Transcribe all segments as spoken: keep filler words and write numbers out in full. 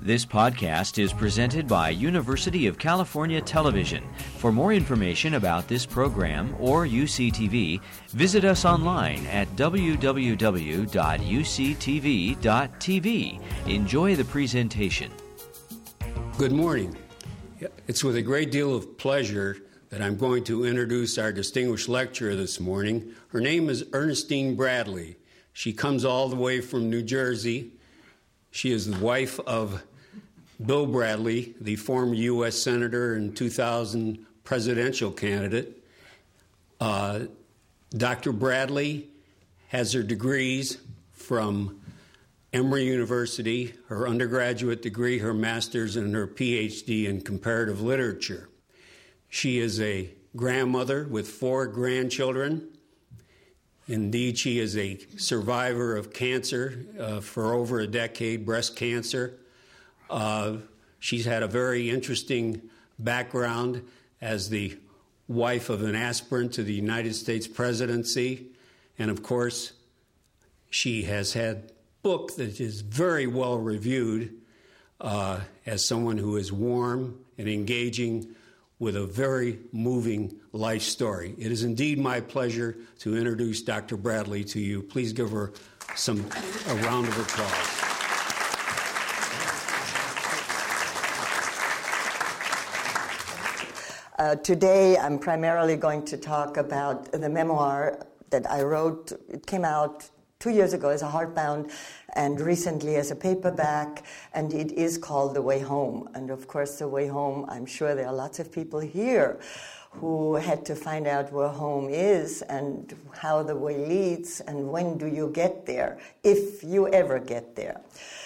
This podcast is presented by University of California Television. For more information about this program or U C T V, visit us online at w w w dot u c t v dot t v. Enjoy the presentation. Good morning. It's with a great deal of pleasure that I'm going to introduce our distinguished lecturer this morning. Her name is Ernestine Bradley. She comes all the way from New Jersey. She is the wife of Bill Bradley, the former U S Senator and two thousand presidential candidate. Uh, Doctor Bradley has her degrees from Emory University, her undergraduate degree, her master's, and her P H D in comparative literature. She is a grandmother with four grandchildren. Indeed, she is a survivor of cancer uh, for over a decade, breast cancer. Uh, she's had a very interesting background as the wife of an aspirant to the United States presidency. And of course, she has had a book that is very well reviewed uh, as someone who is warm and engaging with a very moving life story. It is indeed my pleasure to introduce Doctor Bradley to you. Please give her some a round of applause. Uh, today, I'm primarily going to talk about the memoir that I wrote. It came out two years ago as a hardbound and recently as a paperback, and it is called The Way Home. And of course, The Way Home, I'm sure there are lots of people here who had to find out where home is and how the way leads and when do you get there, if you ever get there.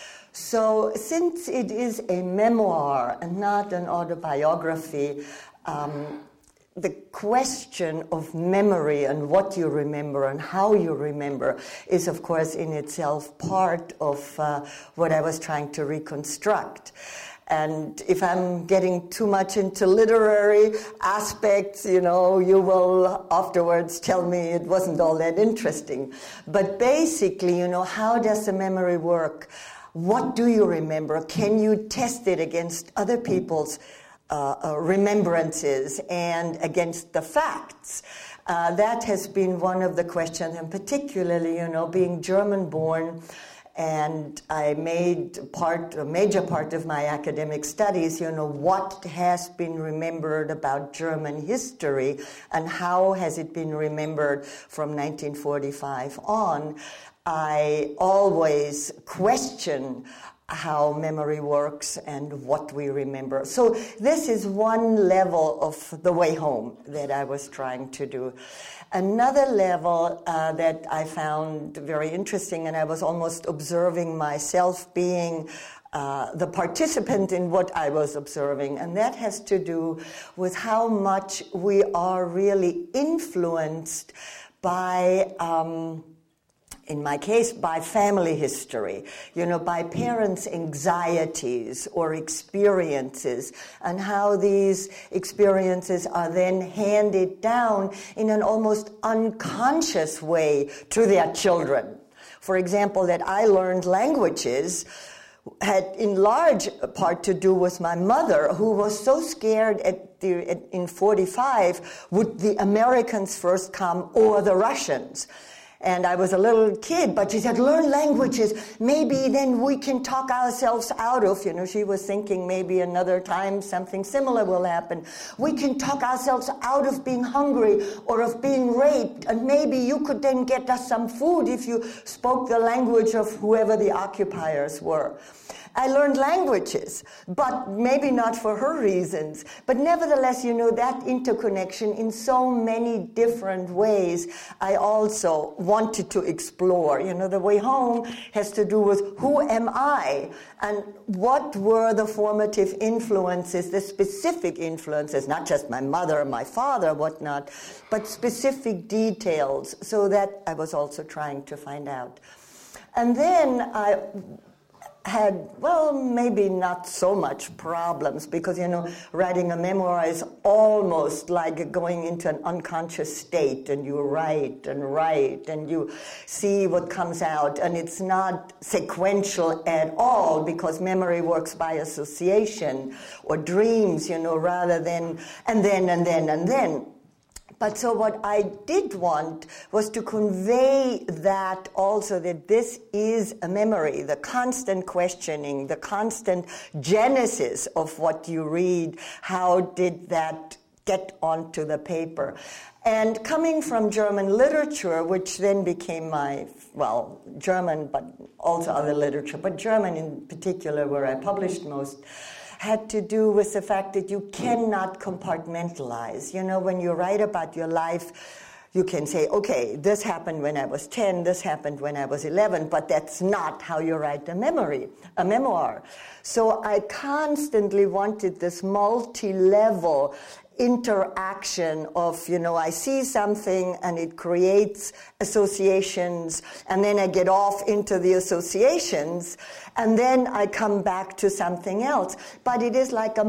So since it is a memoir and not an autobiography, um, the question of memory and what you remember and how you remember is, of course, in itself part of uh, what I was trying to reconstruct. And if I'm getting too much into literary aspects, you know, you will afterwards tell me it wasn't all that interesting. But basically, you know, how does the memory work? What do you remember? Can you test it against other people's Uh, uh, remembrances and against the facts? Uh, that has been one of the questions, and particularly, you know, being German-born, and I made part, a major part of my academic studies, you know, what has been remembered about German history and how has it been remembered from nineteen forty-five on. I always question how memory works and what we remember. So this is one level of the way home that I was trying to do. Another level uh, that I found very interesting, and I was almost observing myself being uh, the participant in what I was observing, and that has to do with how much we are really influenced by um, in my case, by family history, you know, by parents' anxieties or experiences, and how these experiences are then handed down in an almost unconscious way to their children. For example, that I learned languages had in large part to do with my mother, who was so scared at the, at, in forty-five, would the Americans first come or the Russians? And I was a little kid, but she said, learn languages. Maybe then we can talk ourselves out of, you know, she was thinking maybe another time something similar will happen. We can talk ourselves out of being hungry or of being raped. And maybe you could then get us some food if you spoke the language of whoever the occupiers were. I learned languages, but maybe not for her reasons. But nevertheless, you know, that interconnection in so many different ways, I also wanted to explore. You know, the way home has to do with who am I and what were the formative influences, the specific influences, not just my mother, my father, whatnot, but specific details. So that I was also trying to find out. And then I had, well, maybe not so much problems, because, you know, writing a memoir is almost like going into an unconscious state, and you write and write and you see what comes out, and it's not sequential at all, because memory works by association or dreams, you know, rather than and then and then and then. But so what I did want was to convey that also, that this is a memory, the constant questioning, the constant genesis of what you read. How did that get onto the paper? And coming from German literature, which then became my, well, German, but also other literature, but German in particular, where I published most, had to do with the fact that you cannot compartmentalize. You know, when you write about your life, you can say, okay, this happened when I was ten, this happened when I was eleven, but that's not how you write a memory, a memoir. So I constantly wanted this multi-level interaction of, you know, I see something and it creates associations, and then I get off into the associations, and then I come back to something else. But it is like a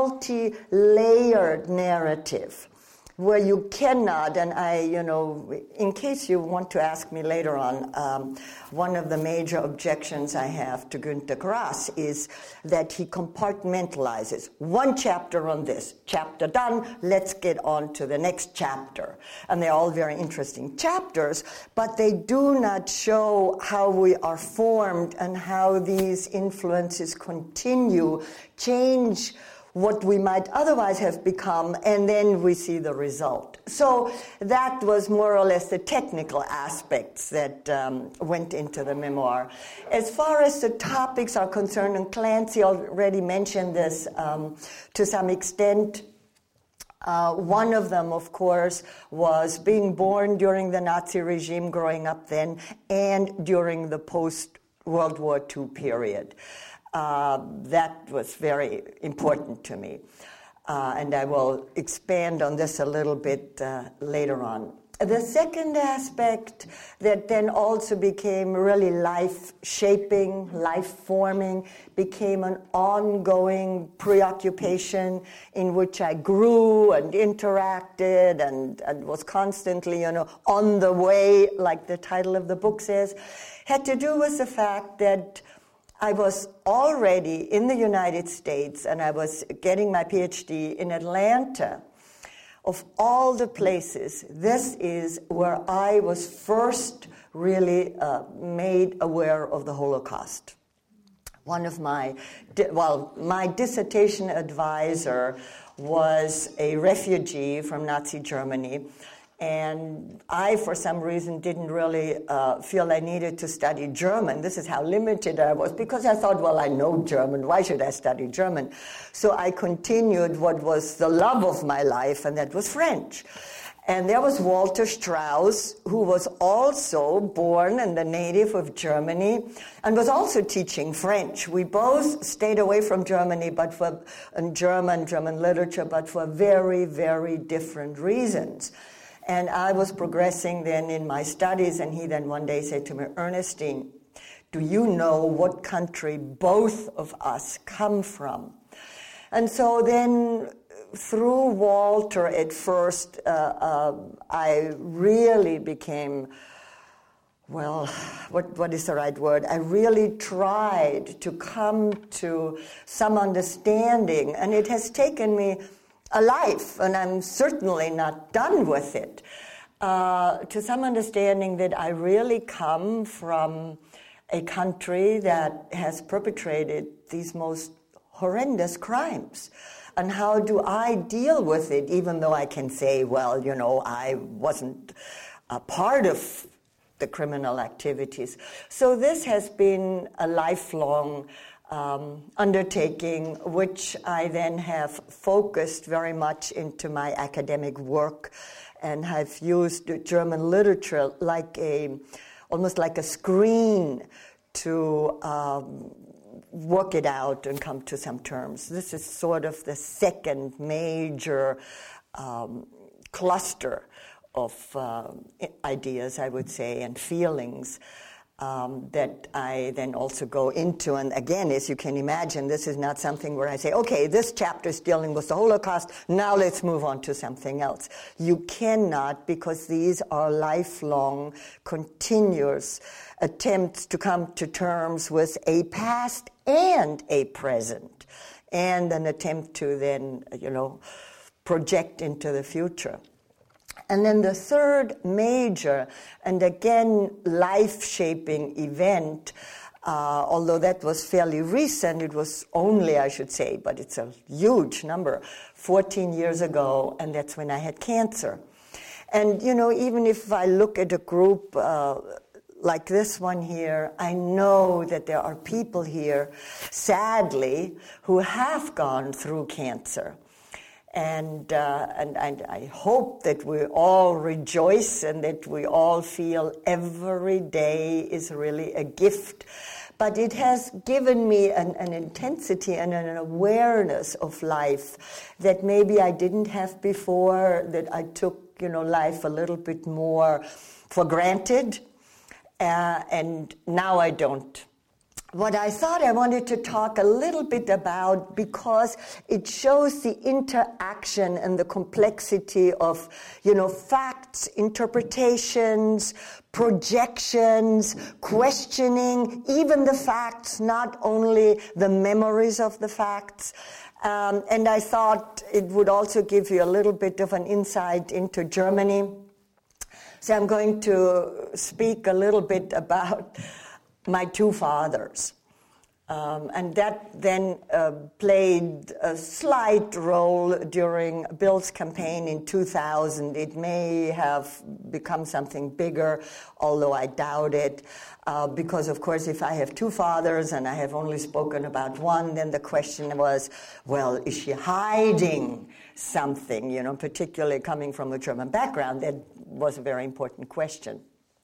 multi-layered narrative where you cannot, and I, you know, in case you want to ask me later on, um, one of the major objections I have to Günter Grass is that he compartmentalizes. One chapter on this, chapter done, let's get on to the next chapter. And they're all very interesting chapters, but they do not show how we are formed and how these influences continue, change what we might otherwise have become, and then we see the result. So that was more or less the technical aspects that um, went into the memoir. As far as the topics are concerned, and Clancy already mentioned this um, to some extent, Uh, one of them, of course, was being born during the Nazi regime, growing up then, and during the post-World War Two period. Uh, that was very important to me. Uh, and I will expand on this a little bit uh, later on. The second aspect that then also became really life-shaping, life-forming, became an ongoing preoccupation in which I grew and interacted and, and was constantly, you know, on the way, like the title of the book says, had to do with the fact that I was already in the United States, and I was getting my PhD in Atlanta. Of all the places, this is where I was first really uh, made aware of the Holocaust. One of my, well, my dissertation advisor was a refugee from Nazi Germany. And I, for some reason, didn't really uh, feel I needed to study German. This is how limited I was, because I thought, well, I know German. Why should I study German? So I continued what was the love of my life, and that was French. And there was Walter Strauss, who was also born and a native of Germany, and was also teaching French. We both stayed away from Germany, but for and German, German literature, but for very, very different reasons. And I was progressing then in my studies, and he then one day said to me, Ernestine, do you know what country both of us come from? And so then through Walter at first, uh, uh, I really became, well, what, what is the right word? I really tried to come to some understanding, and it has taken me a life, and I'm certainly not done with it, uh, to some understanding that I really come from a country that has perpetrated these most horrendous crimes. And how do I deal with it, even though I can say, well, you know, I wasn't a part of the criminal activities. So this has been a lifelong Um, undertaking, which I then have focused very much into my academic work, and have used German literature like a, almost like a screen to um, work it out and come to some terms. This is sort of the second major um, cluster of uh, ideas, I would say, and feelings. Um, that I then also go into. And again, as you can imagine, this is not something where I say, okay, this chapter is dealing with the Holocaust, now let's move on to something else. You cannot, because these are lifelong, continuous attempts to come to terms with a past and a present, and an attempt to then, you know, project into the future. And then the third major, and again, life-shaping event, uh, although that was fairly recent, it was only, I should say, but it's a huge number, fourteen years ago, and that's when I had cancer. And, you know, even if I look at a group uh, like this one here, I know that there are people here, sadly, who have gone through cancer. And, uh, and and I hope that we all rejoice and that we all feel every day is really a gift. But it has given me an, an intensity and an awareness of life that maybe I didn't have before, that I took, you know, life a little bit more for granted, uh, and now I don't. What I thought I wanted to talk a little bit about, because it shows the interaction and the complexity of, you know, facts, interpretations, projections, questioning, even the facts, not only the memories of the facts. Um, and I thought it would also give you a little bit of an insight into Germany. So I'm going to speak a little bit about my two fathers. Um, and that then uh, played a slight role during Bill's campaign in two thousand. It may have become something bigger, although I doubt it, uh, because, of course, if I have two fathers and I have only spoken about one, then the question was, well, is she hiding something, you know, particularly coming from a German background? That was a very important question.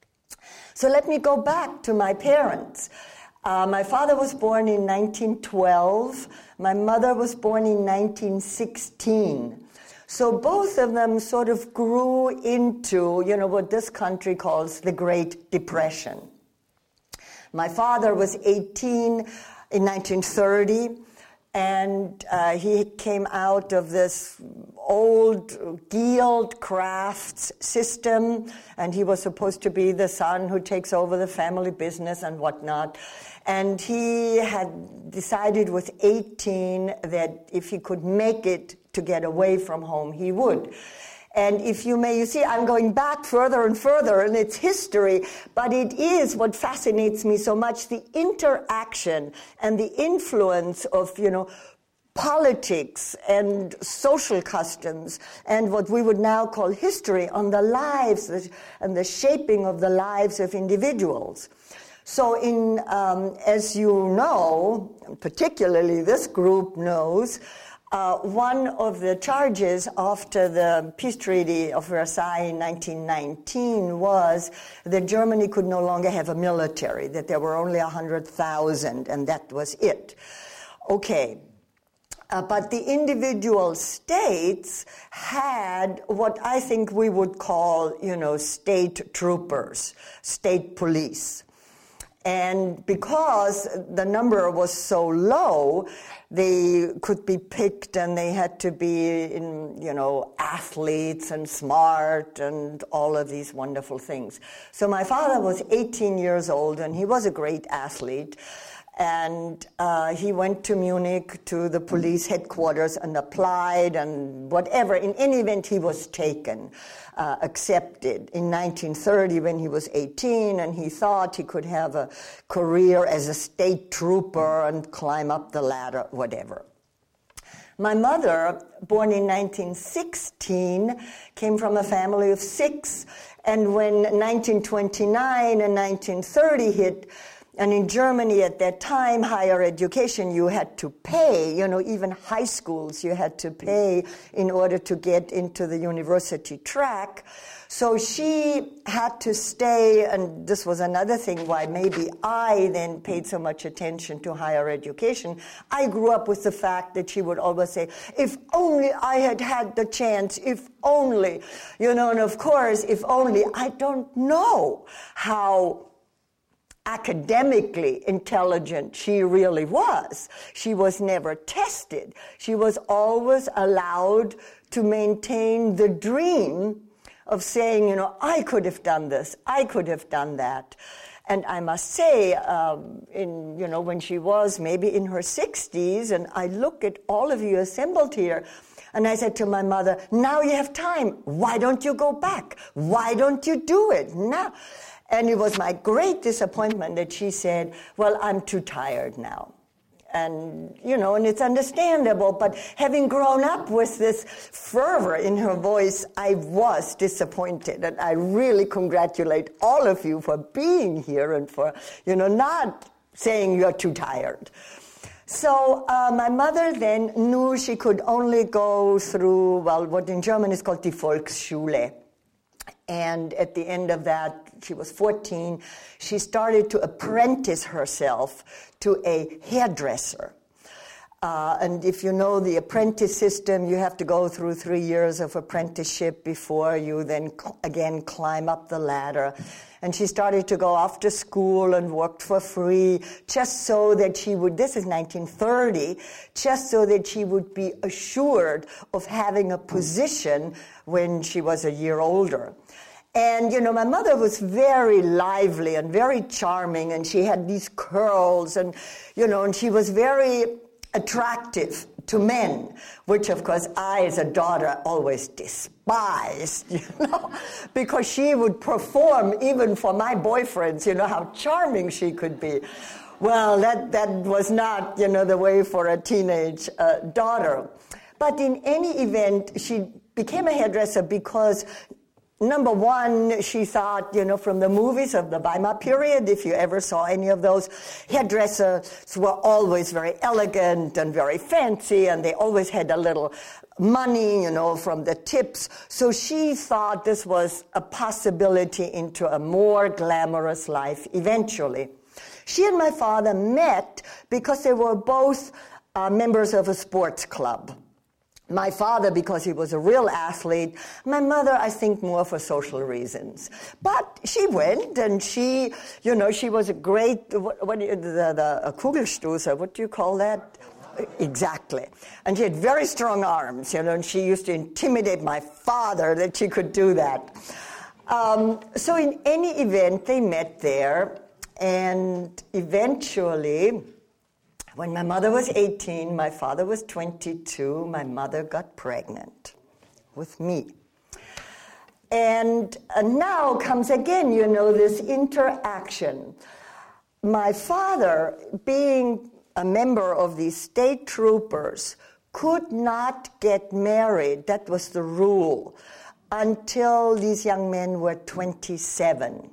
So let me go back to my parents. Uh, my father was born in nineteen twelve. My mother was born in nineteen sixteen. So both of them sort of grew into, you know, what this country calls the Great Depression. My father was eighteen in nineteen thirty. And uh, he came out of this old guild crafts system, and he was supposed to be the son who takes over the family business and whatnot. And he had decided with eighteen that if he could make it to get away from home, he would. And if you may, you see, I'm going back further and further in its history, but it is what fascinates me so much, the interaction and the influence of, you know, politics and social customs and what we would now call history on the lives and the shaping of the lives of individuals. So in, um, as you know, particularly this group knows, Uh, one of the charges after the Peace Treaty of Versailles in nineteen nineteen was that Germany could no longer have a military, that there were only one hundred thousand, and that was it. Okay. Uh, but the individual states had what I think we would call, you know, state troopers, state police. And because the number was so low, they could be picked and they had to be, in, you know, athletes and smart and all of these wonderful things. So my father was eighteen years old and he was a great athlete. And uh, he went to Munich to the police headquarters and applied and whatever. In any event, he was taken, uh, accepted in nineteen thirty when he was eighteen, and he thought he could have a career as a state trooper and climb up the ladder, whatever. My mother, born in nineteen sixteen, came from a family of six, and when nineteen twenty-nine and nineteen thirty hit, and in Germany at that time, higher education, you had to pay, you know, even high schools, you had to pay in order to get into the university track. So she had to stay, and this was another thing why maybe I then paid so much attention to higher education. I grew up with the fact that she would always say, if only I had had the chance, if only, you know, and of course, if only, I don't know how academically intelligent she really was. She was never tested. She was always allowed to maintain the dream of saying, you know, I could have done this, I could have done that. And I must say, um, in you know, when she was maybe in her sixties, and I look at all of you assembled here, and I said to my mother, now you have time. Why don't you go back? Why don't you do it now? And it was my great disappointment that she said, well, I'm too tired now. And, you know, and it's understandable, but having grown up with this fervor in her voice, I was disappointed. And I really congratulate all of you for being here and for, you know, not saying you're too tired. So uh, my mother then knew she could only go through, well, what in German is called die Volksschule. And at the end of that, she was fourteen, she started to apprentice herself to a hairdresser. Uh, and if you know the apprentice system, you have to go through three years of apprenticeship before you then cl- again climb up the ladder. And she started to go off to school and worked for free just so that she would, this is nineteen thirty, just so that she would be assured of having a position when she was a year older. And, you know, my mother was very lively and very charming, and she had these curls, and, you know, and she was very attractive to men, which, of course, I, as a daughter, always despised, you know, because she would perform even for my boyfriends, you know, how charming she could be. Well, that, that was not, you know, the way for a teenage uh, daughter. But in any event, she became a hairdresser because, number one, she thought, you know, from the movies of the Weimar period, if you ever saw any of those, hairdressers were always very elegant and very fancy, and they always had a little money, you know, from the tips. So she thought this was a possibility into a more glamorous life eventually. She and my father met because they were both uh, members of a sports club. My father, because he was a real athlete. My mother, I think, more for social reasons. But she went, and she, you know, she was a great, what, what the, the a Kugelstoßer, what do you call that? Exactly. And she had very strong arms, you know, and she used to intimidate my father that she could do that. Um, so in any event, they met there, and eventually, when my mother was eighteen, my father was twenty-two, my mother got pregnant with me. And uh, now comes again, you know, this interaction. My father, being a member of the state troopers, could not get married, that was the rule, until these young men were twenty-seven.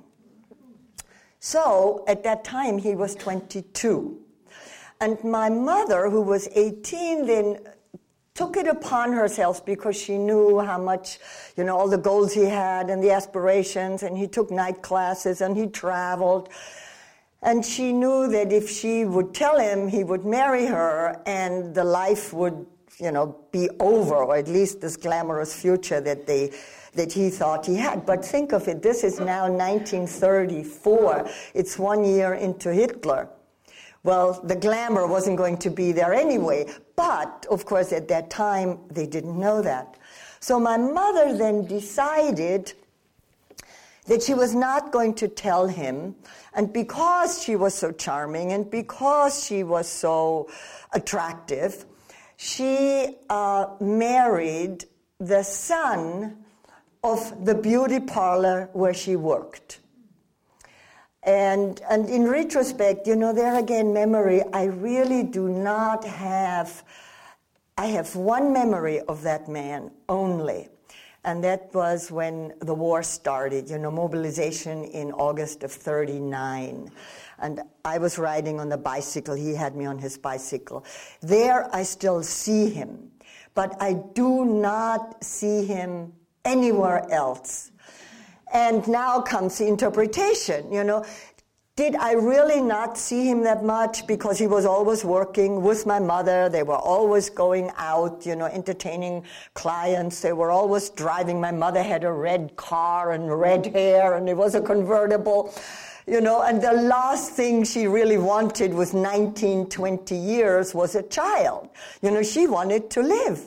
So at that time, he was twenty-two. And my mother, who was eighteen, then took it upon herself because she knew how much, you know, all the goals he had and the aspirations, and he took night classes and he traveled. And she knew that if she would tell him, he would marry her and the life would, you know, be over, or at least this glamorous future that they that he thought he had. But think of it, this is now nineteen thirty-four. It's one year into Hitler. Well, the glamour wasn't going to be there anyway, but, of course, at that time, they didn't know that. So my mother then decided that she was not going to tell him, and because she was so charming and because she was so attractive, she uh, married the son of the beauty parlor where she worked. And and in retrospect, you know, there again, memory, I really do not have, I have one memory of that man only. And that was when the war started, you know, mobilization in August of thirty-nine. And I was riding on the bicycle, he had me on his bicycle. There I still see him, but I do not see him anywhere else. And now comes the interpretation, you know. Did I really not see him that much because he was always working with my mother? They were always going out, you know, entertaining clients. They were always driving. My mother had a red car and red hair, and it was a convertible. you know, and the last thing she really wanted was nineteen, twenty years was a child. You know, she wanted to live.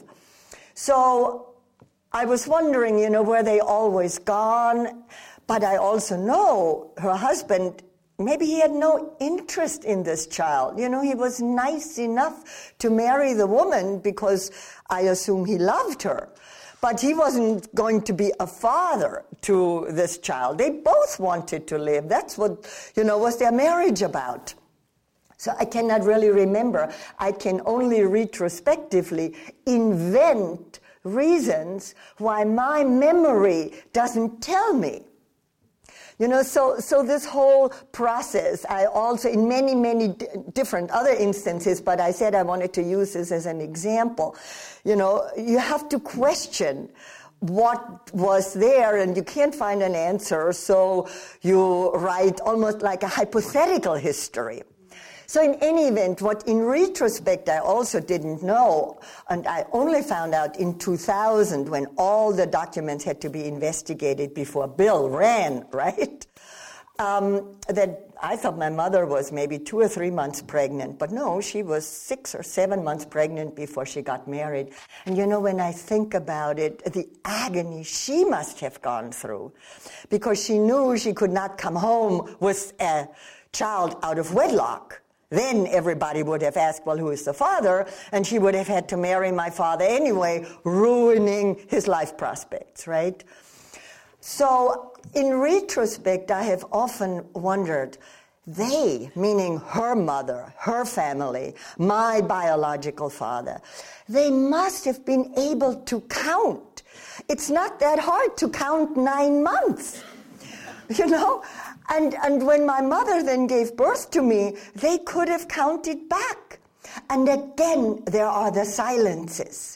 So I was wondering, you know, were they always gone? But I also know her husband, maybe he had no interest in this child. You know, he was nice enough to marry the woman because I assume he loved her. But he wasn't going to be a father to this child. They both wanted to live. That's what, you know, was their marriage about. So I cannot really remember. I can only retrospectively invent reasons why my memory doesn't tell me. You know, so so this whole process, I also, in many, many d- different other instances, but I said I wanted to use this as an example, you know, you have to question what was there, and you can't find an answer, so you write almost like a hypothetical history. So in any event, what in retrospect I also didn't know, and I only found out in two thousand when all the documents had to be investigated before Bill ran, right? Um, that I thought my mother was maybe two or three months pregnant, but no, she was six or seven months pregnant before she got married. And you know, when I think about it, the agony she must have gone through, because she knew she could not come home with a child out of wedlock. Then everybody would have asked, well, who is the father? And she would have had to marry my father anyway, ruining his life prospects, right? So in retrospect, I have often wondered, they, meaning her mother, her family, my biological father, they must have been able to count. It's not that hard to count nine months, you know? And and when my mother then gave birth to me, they could have counted back. And again, there are the silences.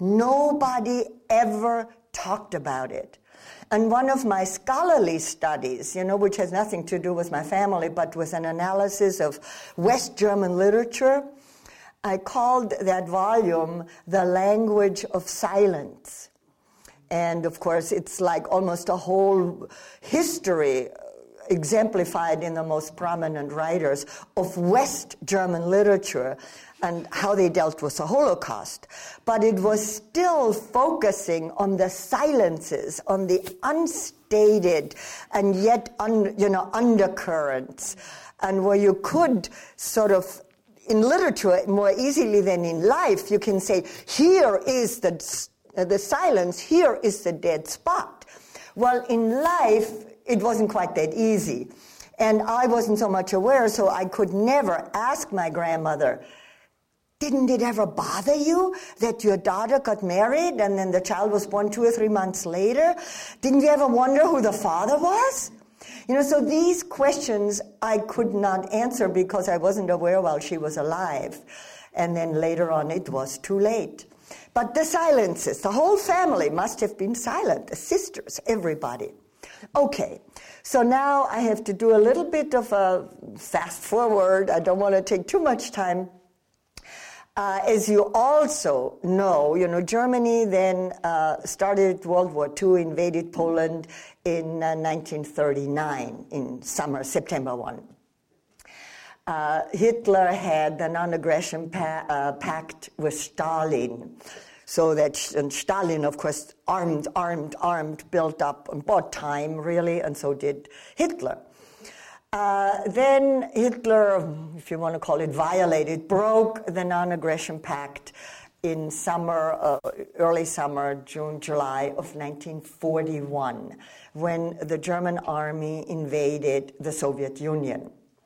Nobody ever talked about it. And one of my scholarly studies, you know, which has nothing to do with my family, but with an analysis of West German literature, I called that volume The Language of Silence. And of course, it's like almost a whole history exemplified in the most prominent writers of West German literature and how they dealt with the Holocaust. But it was still focusing on the silences, on the unstated and yet un, you know, undercurrents, and where you could sort of, in literature more easily than in life, you can say, here is the, uh, the silence, here is the dead spot. Well, in life, it wasn't quite that easy. And I wasn't so much aware, so I could never ask my grandmother, didn't it ever bother you that your daughter got married and then the child was born two or three months later? Didn't you ever wonder who the father was? You know, so these questions I could not answer because I wasn't aware while she was alive. And then later on it was too late. But the silences, the whole family must have been silent, the sisters, everybody. Okay, so now I have to do a little bit of a fast forward. I don't want to take too much time. Uh, as you also know, you know, Germany then uh, started World War Two, invaded Poland in uh, nineteen thirty-nine, in summer, September first. Uh, Hitler had the non-aggression pa- uh, pact with Stalin. So that, and Stalin, of course, armed, armed, armed, built up and bought time, really, and so did Hitler. Uh, then Hitler, if you want to call it violated, broke the non-aggression pact in summer, uh, early summer, June, July of nineteen forty-one, when the German army invaded the Soviet Union.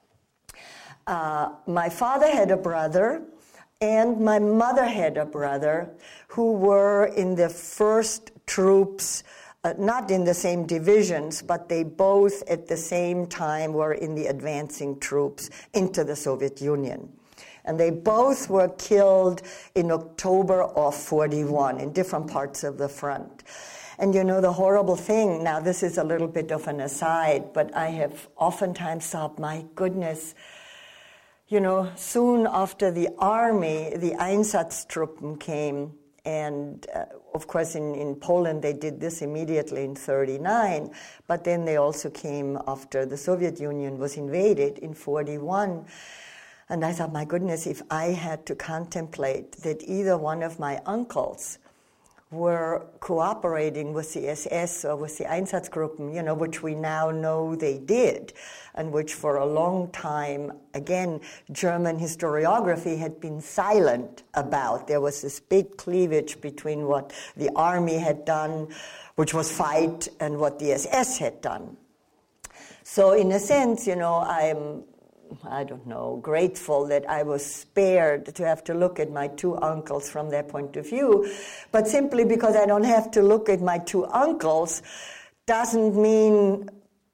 Uh, my father had a brother, and my mother had a brother who were in the first troops, uh, not in the same divisions, but they both at the same time were in the advancing troops into the Soviet Union. And they both were killed in October of forty-one in different parts of the front. And you know, the horrible thing, now this is a little bit of an aside, but I have oftentimes thought, my goodness, you know, soon after the army, the Einsatztruppen came, And uh, of course, in, in Poland, they did this immediately in thirty-nine, but then they also came after the Soviet Union was invaded in forty-one. And I thought, my goodness, if I had to contemplate that either one of my uncles were cooperating with the S S or with the Einsatzgruppen, you know, which we now know they did, and which for a long time, again, German historiography had been silent about. There was this big cleavage between what the army had done, which was fight, and what the S S had done. So in a sense, you know, I'm I don't know, grateful that I was spared to have to look at my two uncles from their point of view. But simply because I don't have to look at my two uncles doesn't mean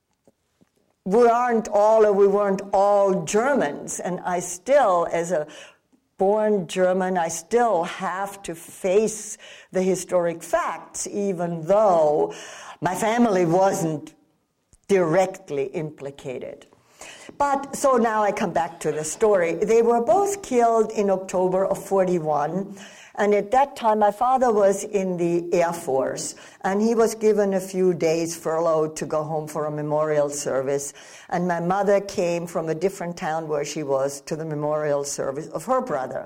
we aren't all or we weren't all Germans. And I still, as a born German, I still have to face the historic facts, even though my family wasn't directly implicated. But, so now I come back to the story. They were both killed in October of forty-one, and at that time my father was in the Air Force, and he was given a few days furlough to go home for a memorial service, and my mother came from a different town where she was to the memorial service of her brother.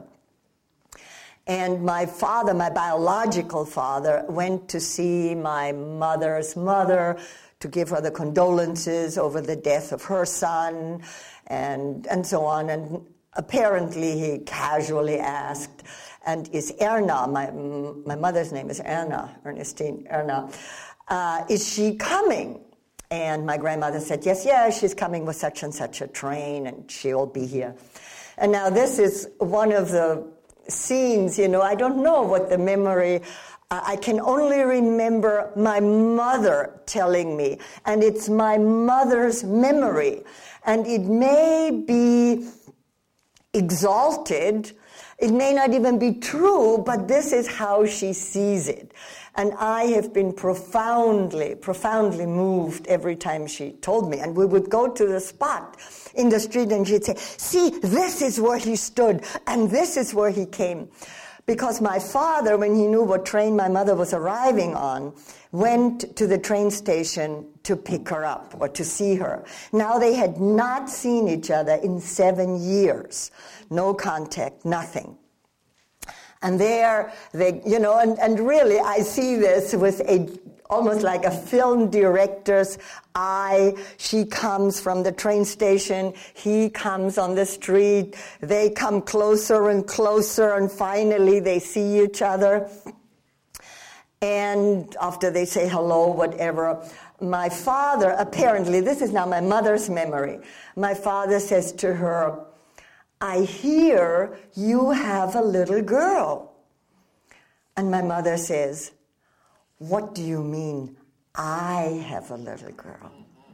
And my father, my biological father, went to see my mother's mother to give her the condolences over the death of her son, and and so on. And apparently he casually asked, and is Erna, my my mother's name is Erna, Ernestine Erna, uh, is she coming? And my grandmother said, yes, yes, she's coming with such and such a train, and she'll be here. And now this is one of the scenes, you know, I don't know what the memory, uh, I can only remember my mother telling me, and it's my mother's memory, and it may be exalted, it may not even be true, but this is how she sees it. And I have been profoundly, profoundly moved every time she told me. And we would go to the spot in the street and she'd say, see, this is where he stood and this is where he came. Because my father, when he knew what train my mother was arriving on, went to the train station to pick her up or to see her. Now they had not seen each other in seven years. No contact, nothing. And there, they, you know, and, and really I see this with a almost like a film director's eye. She comes from the train station, he comes on the street, they come closer and closer, and finally they see each other. And after they say hello, whatever, my father, apparently, this is now my mother's memory, my father says to her, I hear you have a little girl. And my mother says, what do you mean, I have a little girl?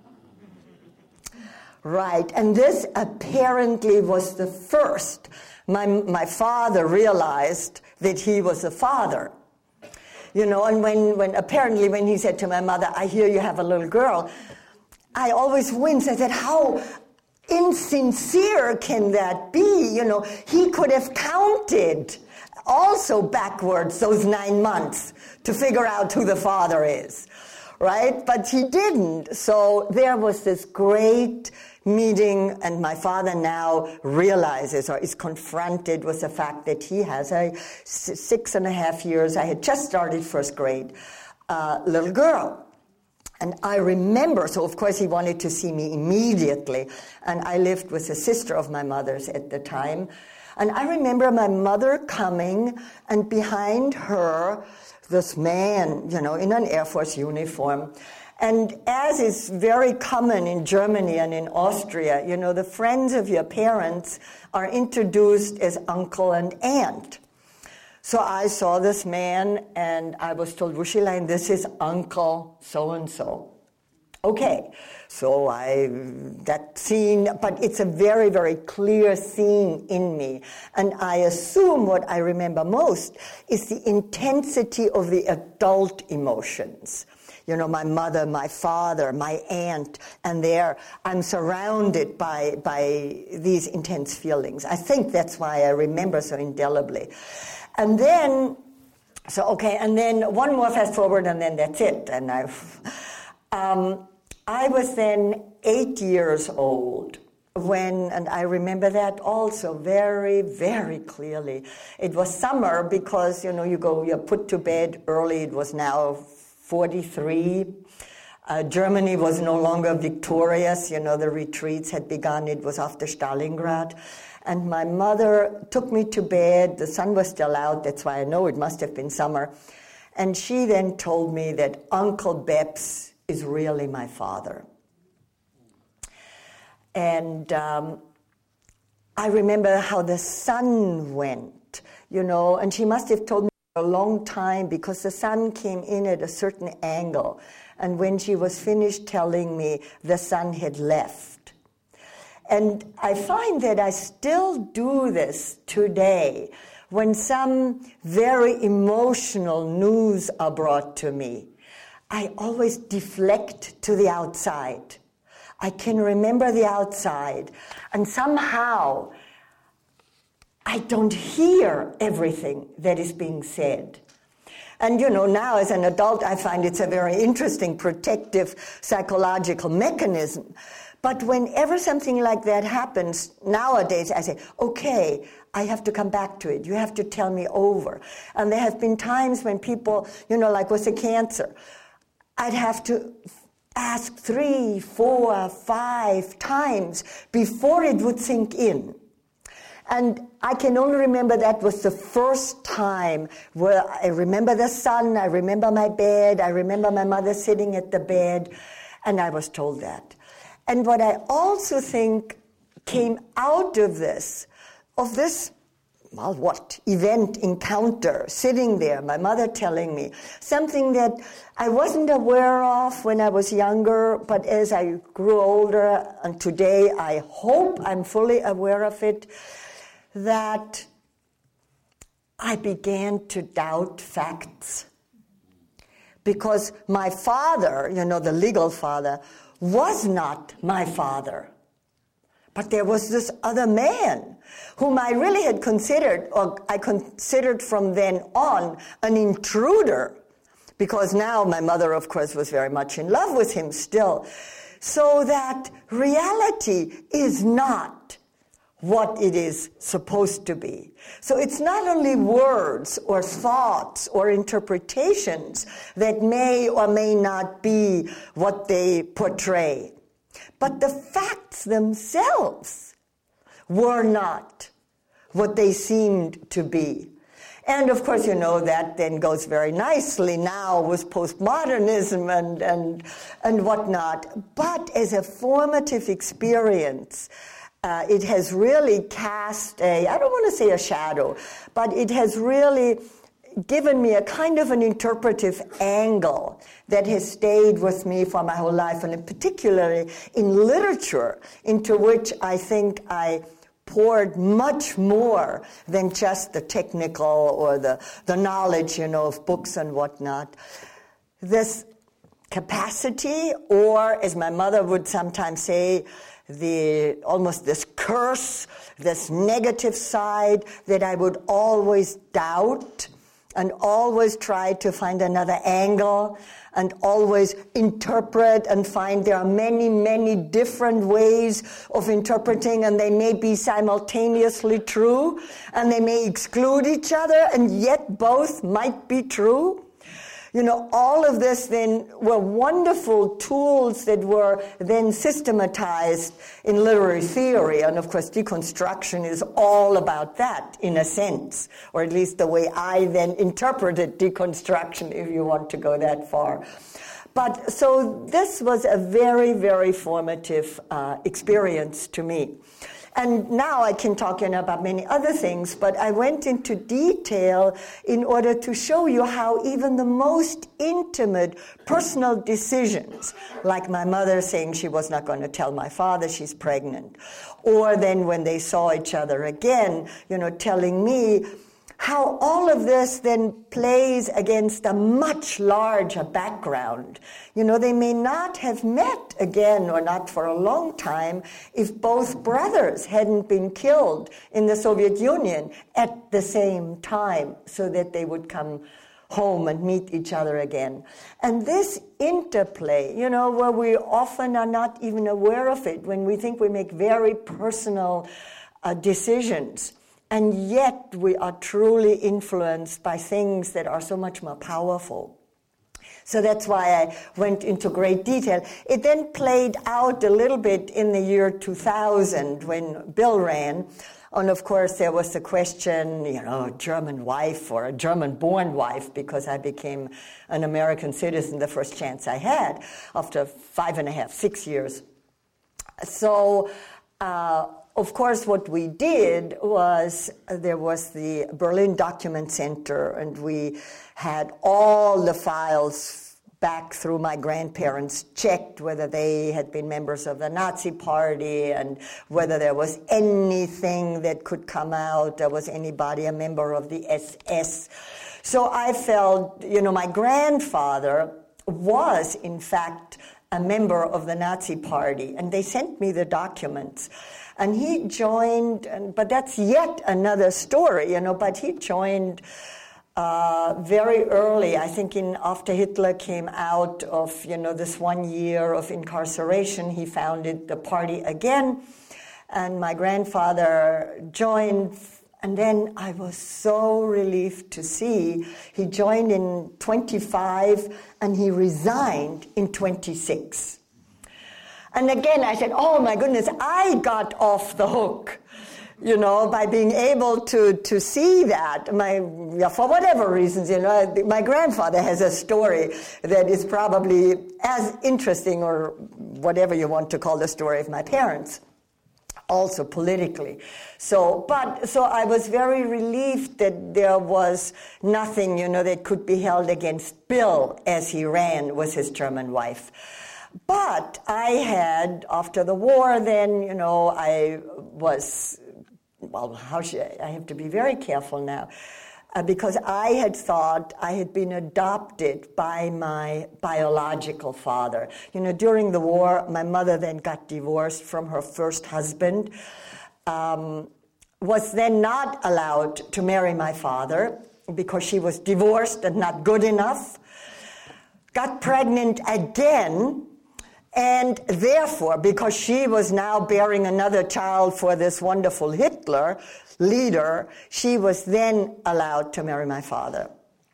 Right, and this apparently was the first. My, my father realized that he was a father. You know, and when, when apparently when he said to my mother, I hear you have a little girl, I always winced. I said, how insincere can that be? You know, he could have counted also backwards those nine months to figure out who the father is, right? But he didn't. So there was this great meeting, and my father now realizes or is confronted with the fact that he has a six and a half years, I had just started first grade, uh, little girl. And I remember, so of course he wanted to see me immediately, and I lived with a sister of my mother's at the time. And I remember my mother coming, and behind her, this man, you know, in an Air Force uniform. And as is very common in Germany and in Austria, you know, the friends of your parents are introduced as uncle and aunt. So I saw this man, and I was told, Wuschelein, this is Uncle so-and-so. Okay, so I, that scene, but it's a very, very clear scene in me. And I assume what I remember most is the intensity of the adult emotions. You know, my mother, my father, my aunt, and there I'm surrounded by, by these intense feelings. I think that's why I remember so indelibly. And then So, okay, and then one more fast forward, and then that's it. And I, um, I was then eight years old when, and I remember that also very, very clearly. It was summer because, you know, you go, you're put to bed early. It was now forty-three. Uh, Germany was no longer victorious. You know, the retreats had begun. It was after Stalingrad. And my mother took me to bed. The sun was still out. That's why I know it must have been summer. And she then told me that Uncle Beps is really my father. And um, I remember how the sun went, you know, and she must have told me for a long time because the sun came in at a certain angle. And when she was finished telling me, the sun had left. And I find that I still do this today when some very emotional news are brought to me. I always deflect to the outside. I can remember the outside, and somehow I don't hear everything that is being said. And, you know, now as an adult, I find it's a very interesting protective psychological mechanism. But whenever something like that happens, nowadays I say, okay, I have to come back to it. You have to tell me over. And there have been times when people, you know, like with the cancer, I'd have to ask three, four, five times before it would sink in. And I can only remember that was the first time where I remember the sun, I remember my bed, I remember my mother sitting at the bed, and I was told that. And what I also think came out of this, of this, well, what, event, encounter, sitting there, my mother telling me, something that I wasn't aware of when I was younger, but as I grew older, and today I hope I'm fully aware of it, that I began to doubt facts. Because my father, you know, the legal father, was not my father. But there was this other man whom I really had considered, or I considered from then on, an intruder. Because now my mother, of course, was very much in love with him still. So that reality is not what it is supposed to be. So it's not only words or thoughts or interpretations that may or may not be what they portray, but the facts themselves were not what they seemed to be. And of course, you know, that then goes very nicely now with postmodernism and, and, and whatnot. But as a formative experience, Uh, it has really cast a, I don't want to say a shadow, but it has really given me a kind of an interpretive angle that has stayed with me for my whole life, and particularly in literature, into which I think I poured much more than just the technical or the, the knowledge, you know, of books and whatnot. This capacity, or as my mother would sometimes say, the almost this curse, this negative side that I would always doubt and always try to find another angle and always interpret and find there are many, many different ways of interpreting, and they may be simultaneously true and they may exclude each other, and yet both might be true. You know, all of this then were wonderful tools that were then systematized in literary theory. And of course, deconstruction is all about that, in a sense, or at least the way I then interpreted deconstruction, if you want to go that far. But so this was a very, very formative uh, experience to me. And now I can talk, you know, about many other things, but I went into detail in order to show you how even the most intimate personal decisions, like my mother saying she was not going to tell my father she's pregnant, or then when they saw each other again, you know, telling me how all of this then plays against a much larger background. You know, they may not have met again, or not for a long time, if both brothers hadn't been killed in the Soviet Union at the same time, so that they would come home and meet each other again. And this interplay, you know, where we often are not even aware of it, when we think we make very personal uh, decisions, and yet we are truly influenced by things that are so much more powerful. So that's why I went into great detail. It then played out a little bit in the year two thousand when Bill ran. And of course, there was the question, you know, German wife or a German-born wife, because I became an American citizen the first chance I had after five and a half, six years. So, uh, of course, what we did was uh, there was the Berlin Document Center, and we had all the files back through my grandparents, checked whether they had been members of the Nazi Party and whether there was anything that could come out, there was anybody a member of the S S. So I felt, you know, my grandfather was, in fact, a member of the Nazi Party, and they sent me the documents. And he joined, and, but that's yet another story, you know, but he joined Uh, very early, I think in after Hitler came out of, you know, this one year of incarceration, he founded the party again, and my grandfather joined, and then I was so relieved to see he joined in twenty-five and he resigned in twenty-six. And again, I said, oh my goodness, I got off the hook, you know, by being able to, to see that. My, yeah, for whatever reasons, you know, my grandfather has a story that is probably as interesting, or whatever you want to call the story of my parents, also politically. So, but, so I was very relieved that there was nothing, you know, that could be held against Bill as he ran with his German wife. But I had, after the war then, you know, I was... Well, how should I, I have to be very careful now, uh, because I had thought I had been adopted by my biological father. You know, during the war, my mother then got divorced from her first husband, um, was then not allowed to marry my father because she was divorced and not good enough, got pregnant again. And therefore, because she was now bearing another child for this wonderful Hitler leader, she was then allowed to marry my father.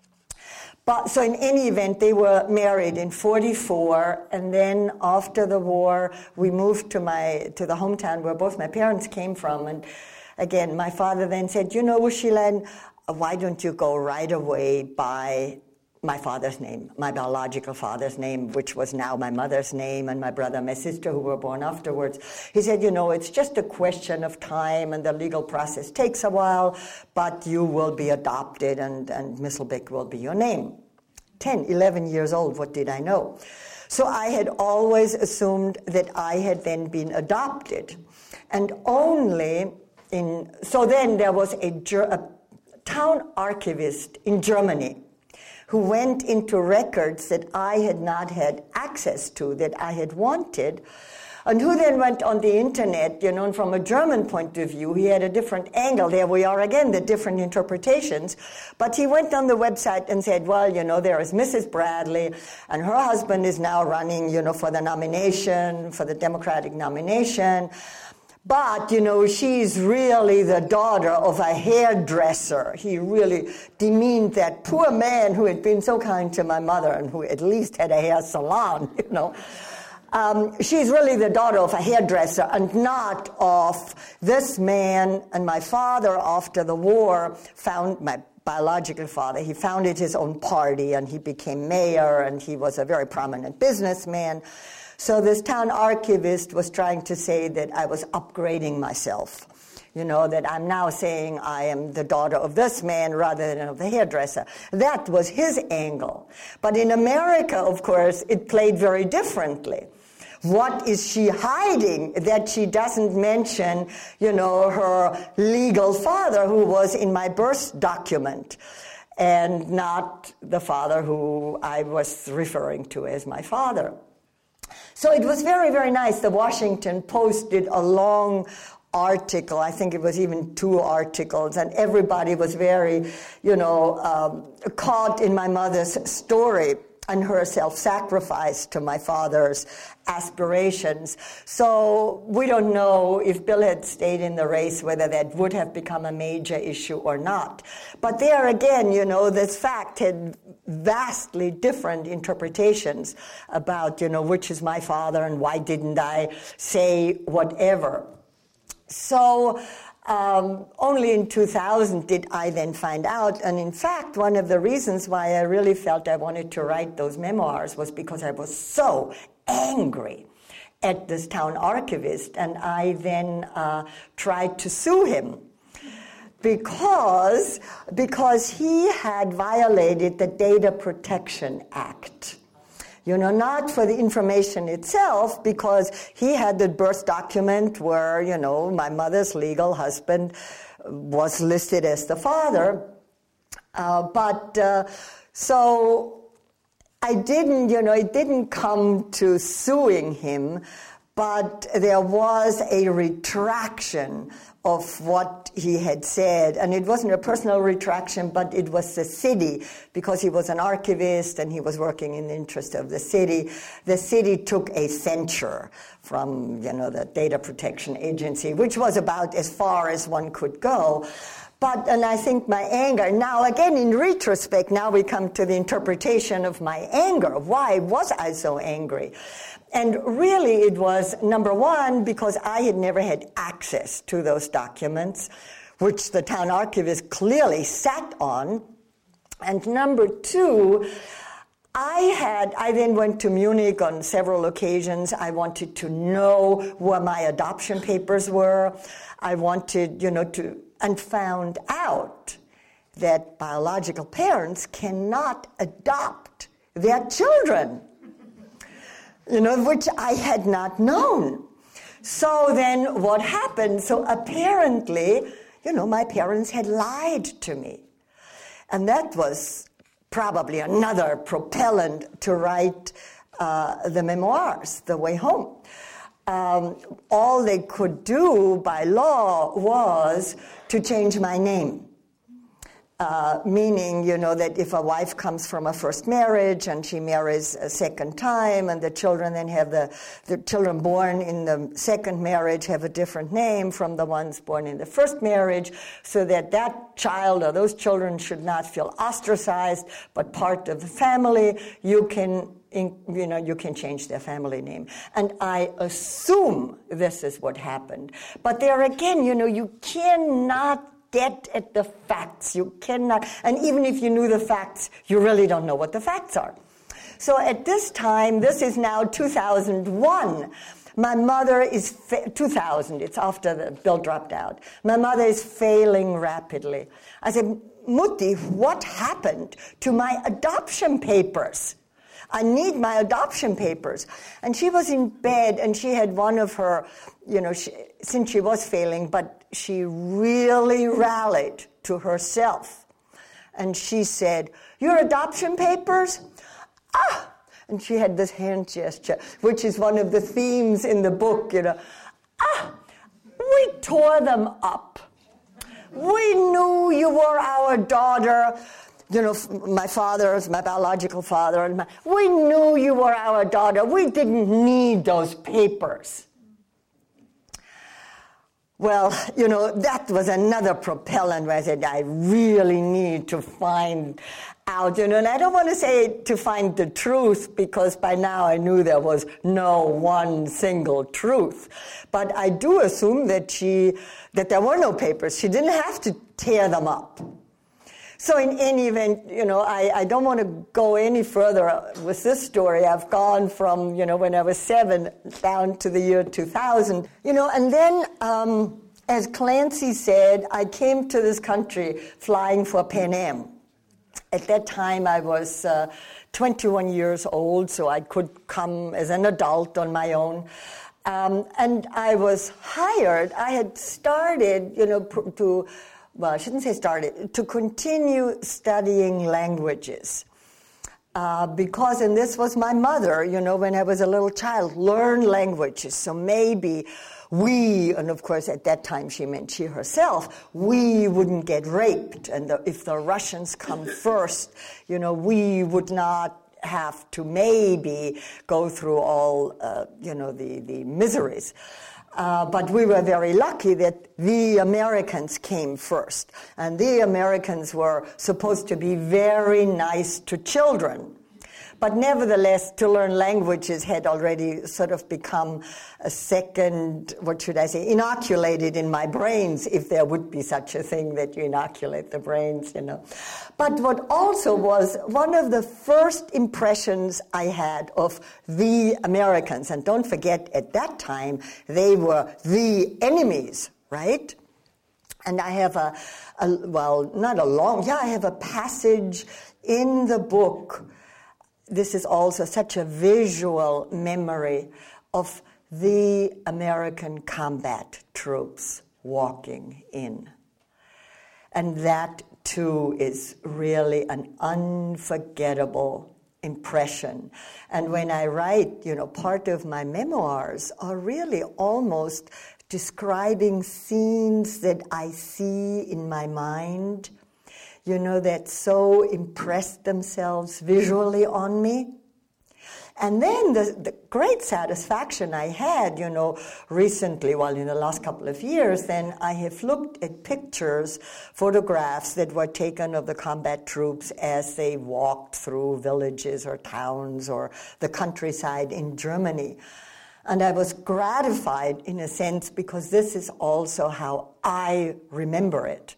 But so in any event, they were married in forty-four, and then after the war, we moved to my to the hometown where both my parents came from. And again, my father then said, you know, Ursula, why don't you go right away by my father's name, my biological father's name, which was now my mother's name, and my brother and my sister who were born afterwards. He said, you know, it's just a question of time, and the legal process takes a while, but you will be adopted, and, and Misselbeck will be your name. ten, eleven years old, what did I know? So I had always assumed that I had then been adopted. And only in, so then there was a, a town archivist in Germany who went into records that I had not had access to, that I had wanted, and who then went on the internet, you know, and from a German point of view, he had a different angle. There we are again, the different interpretations. But he went on the website and said, well, you know, there is Missus Bradley, and her husband is now running, you know, for the nomination, for the Democratic nomination. But, you know, she's really the daughter of a hairdresser. He really demeaned that poor man who had been so kind to my mother and who at least had a hair salon, you know. Um, she's really the daughter of a hairdresser and not of this man. And my father, after the war, found my biological father. He founded his own party, and he became mayor, and he was a very prominent businessman. So this town archivist was trying to say that I was upgrading myself, you know, that I'm now saying I am the daughter of this man rather than of the hairdresser. That was his angle. But in America, of course, it played very differently. What is she hiding that she doesn't mention, you know, her legal father who was in my birth document, and not the father who I was referring to as my father? So it was very, very nice. The Washington Post did a long article. I think it was even two articles, and everybody was very, you know, um, caught in my mother's story and her self-sacrifice to my father's aspirations. So we don't know if Bill had stayed in the race, whether that would have become a major issue or not. But there again, you know, this fact had vastly different interpretations about, you know, which is my father and why didn't I say whatever. So Um, only in two thousand did I then find out, and in fact, one of the reasons why I really felt I wanted to write those memoirs was because I was so angry at this town archivist, and I then uh, tried to sue him because, because he had violated the Data Protection Act. You know, not for the information itself, because he had the birth document where, you know, my mother's legal husband was listed as the father. Uh, but uh, so I didn't, you know, it didn't come to suing him, but there was a retraction of what he had said. And it wasn't a personal retraction, but it was the city, because he was an archivist and he was working in the interest of the city. The city took a censure from, you know, the Data Protection Agency, which was about as far as one could go. But, and I think my anger, now again in retrospect, now we come to the interpretation of my anger. Why was I so angry? And really it was, number one, because I had never had access to those documents, which the town archivist clearly sat on. And number two, I had, I then went to Munich on several occasions. I wanted to know where my adoption papers were. I wanted, you know, to, and found out that biological parents cannot adopt their children. You know, which I had not known. So then what happened? So apparently, you know, my parents had lied to me. And that was probably another propellant to write uh, the memoirs, The Way Home. Um, all they could do by law was to change my name. Uh, meaning, you know, that if a wife comes from a first marriage and she marries a second time, and the children then have the, the children born in the second marriage have a different name from the ones born in the first marriage, so that that child or those children should not feel ostracized, but part of the family, you can, in, you know, you can change their family name. And I assume this is what happened. But there again, you know, you cannot get at the facts. You cannot, and even if you knew the facts, you really don't know what the facts are. So at this time, this is now two thousand one, my mother is, fa- two thousand, it's after the Bill dropped out. My mother is failing rapidly. I said, Mutti, what happened to my adoption papers? I need my adoption papers. And she was in bed, and she had one of her, you know, she, since she was failing, but she really rallied to herself. And she said, your adoption papers? Ah! And she had this hand gesture, which is one of the themes in the book, you know. Ah! We tore them up. We knew you were our daughter. You know, my father, my biological father, and my, we knew you were our daughter. We didn't need those papers. Well, you know, that was another propellant where I said, I really need to find out, you know, and I don't want to say to find the truth, because by now I knew there was no one single truth. But I do assume that she, that there were no papers. She didn't have to tear them up. So in any event, you know, I, I don't want to go any further with this story. I've gone from, you know, when I was seven down to the year two thousand. You know, and then, um, as Clancy said, I came to this country flying for Pan Am. At that time, I was uh, twenty-one years old, so I could come as an adult on my own. Um, and I was hired. I had started, you know, pr- to... Well, I shouldn't say started, to continue studying languages. Uh, because, and this was my mother, you know, when I was a little child, learn languages. So maybe we, and of course at that time she meant she herself, we wouldn't get raped. And the, if the Russians come first, you know, we would not have to maybe go through all, uh, you know, the, the miseries. Uh, but we were very lucky that the Americans came first. And the Americans were supposed to be very nice to children. But nevertheless, to learn languages had already sort of become a second, what should I say, inoculated in my brains, if there would be such a thing that you inoculate the brains, you know. But what also was one of the first impressions I had of the Americans, and don't forget, at that time, they were the enemies, right? And I have a, a well, not a long, yeah, I have a passage in the book. This is also such a visual memory of the American combat troops walking in. And that, too, is really an unforgettable impression. And when I write, you know, part of my memoirs are really almost describing scenes that I see in my mind, you know, that so impressed themselves visually on me. And then the, the great satisfaction I had, you know, recently, well, in the last couple of years, then I have looked at pictures, photographs that were taken of the combat troops as they walked through villages or towns or the countryside in Germany. And I was gratified in a sense because this is also how I remember it.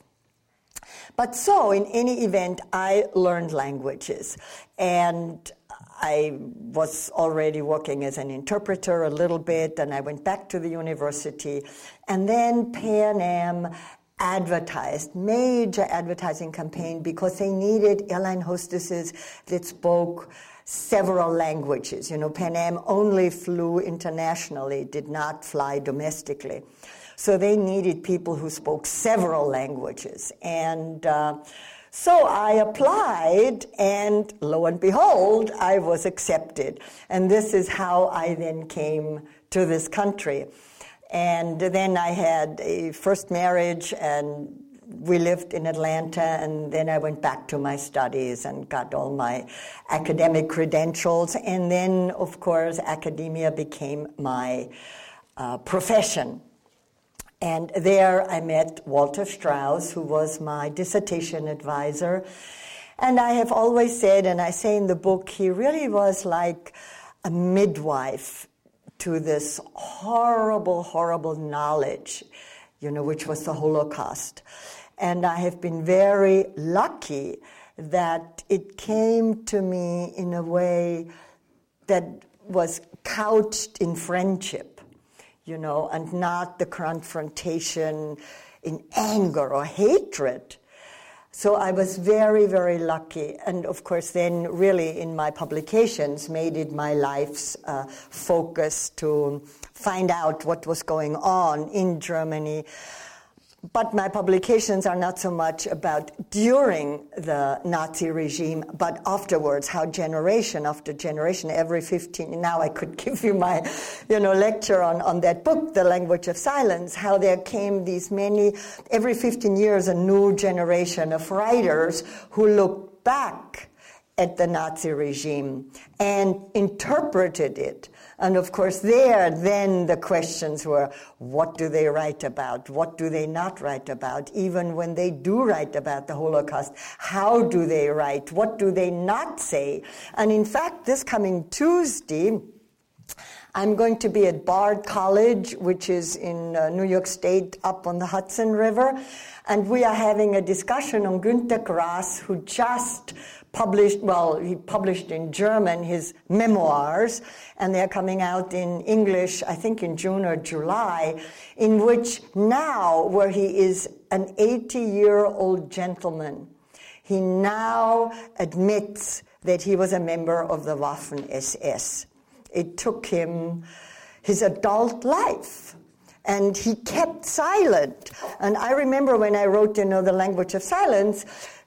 But so, in any event, I learned languages, and I was already working as an interpreter a little bit, and I went back to the university, and then Pan Am advertised, major advertising campaign, because they needed airline hostesses that spoke several languages. You know, Pan Am only flew internationally, did not fly domestically. So they needed people who spoke several languages. And uh, so I applied, and lo and behold, I was accepted. And this is how I then came to this country. And then I had a first marriage, and we lived in Atlanta, and then I went back to my studies and got all my academic credentials. And then, of course, academia became my uh, profession. And there I met Walter Strauss, who was my dissertation advisor. And I have always said, and I say in the book, he really was like a midwife to this horrible, horrible knowledge, you know, which was the Holocaust. And I have been very lucky that it came to me in a way that was couched in friendship, you know, and not the confrontation in anger or hatred. So I was very, very lucky. And of course, then really in my publications made it my life's uh, focus to find out what was going on in Germany. But my publications are not so much about during the Nazi regime, but afterwards, how generation after generation, every fifteen, now I could give you my, you know, lecture on, on that book, The Language of Silence, how there came these many, every fifteen years, a new generation of writers who looked back at the Nazi regime and interpreted it. And of course there, then the questions were, what do they write about? What do they not write about? Even when they do write about the Holocaust, how do they write? What do they not say? And in fact, this coming Tuesday, I'm going to be at Bard College, which is in uh, New York State, up on the Hudson River. And we are having a discussion on Günter Grass, who just published, well, he published in German his memoirs, and they're coming out in English, I think in June or July, in which now, where he is an eighty-year-old gentleman, he now admits that he was a member of the Waffen-S S. It took him his adult life. And he kept silent. And I remember when I wrote, you know, The Language of Silence,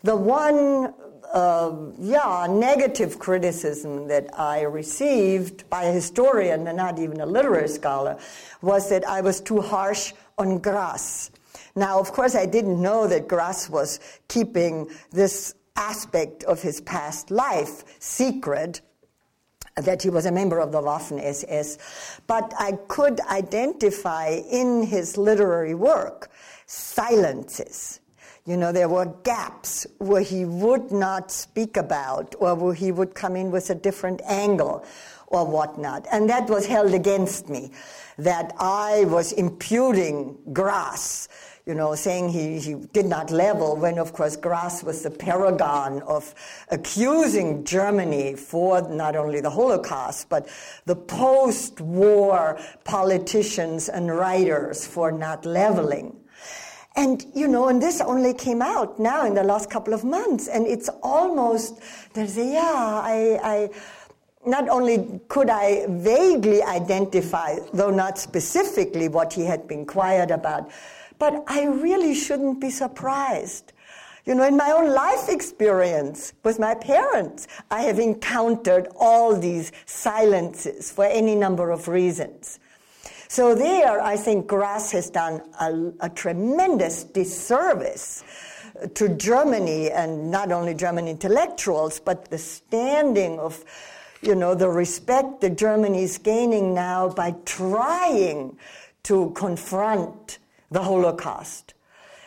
The one, uh, yeah, negative criticism that I received by a historian and not even a literary scholar was that I was too harsh on Grass. Now, of course, I didn't know that Grass was keeping this aspect of his past life secret, that he was a member of the Waffen-S S, but I could identify in his literary work silences. You know, there were gaps where he would not speak about, or where he would come in with a different angle or whatnot. And that was held against me, that I was imputing Grass, you know, saying he, he did not level, when, of course, Grass was the paragon of accusing Germany for not only the Holocaust, but the post-war politicians and writers for not leveling. And, you know, and this only came out now in the last couple of months, and it's almost, they say, yeah, I... I not only could I vaguely identify, though not specifically, what he had been quiet about, but I really shouldn't be surprised. You know, in my own life experience with my parents, I have encountered all these silences for any number of reasons. So there, I think Grass has done a, a tremendous disservice to Germany, and not only German intellectuals, but the standing of, you know, the respect that Germany is gaining now by trying to confront the Holocaust.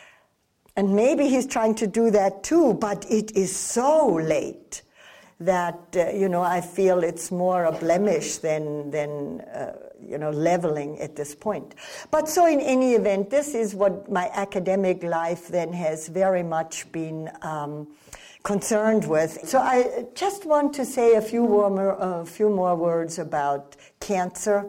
And maybe he's trying to do that too, but it is so late that, uh, you know, I feel it's more a blemish than, than uh, you know, leveling at this point. But so in any event, this is what my academic life then has very much been um, concerned with. So I just want to say a few more, a few more words about cancer.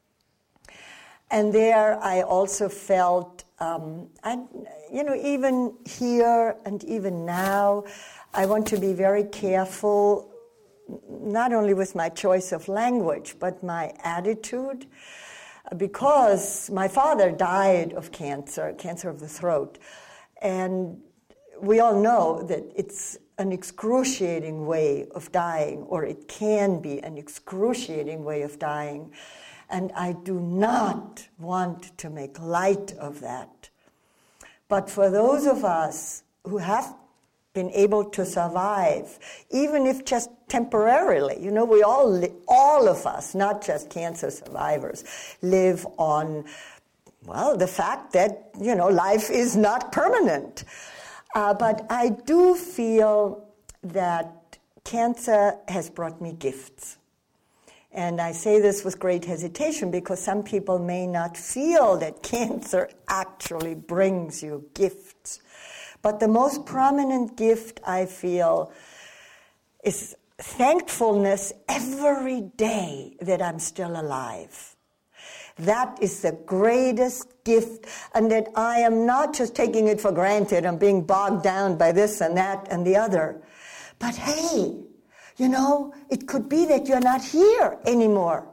And there I also felt, um, I, you know, even here and even now, I want to be very careful, not only with my choice of language, but my attitude, because my father died of cancer, cancer of the throat. And we all know that it's an excruciating way of dying, or it can be an excruciating way of dying. And I do not want to make light of that. But for those of us who have been able to survive, even if just temporarily, you know, we all, li- all of us, not just cancer survivors, live on, well, the fact that, you know, life is not permanent. Uh, but I do feel that cancer has brought me gifts. And I say this with great hesitation because some people may not feel that cancer actually brings you gifts. But the most prominent gift I feel is thankfulness every day that I'm still alive. That is the greatest gift, and that I am not just taking it for granted and being bogged down by this and that and the other. But hey, you know, it could be that you're not here anymore.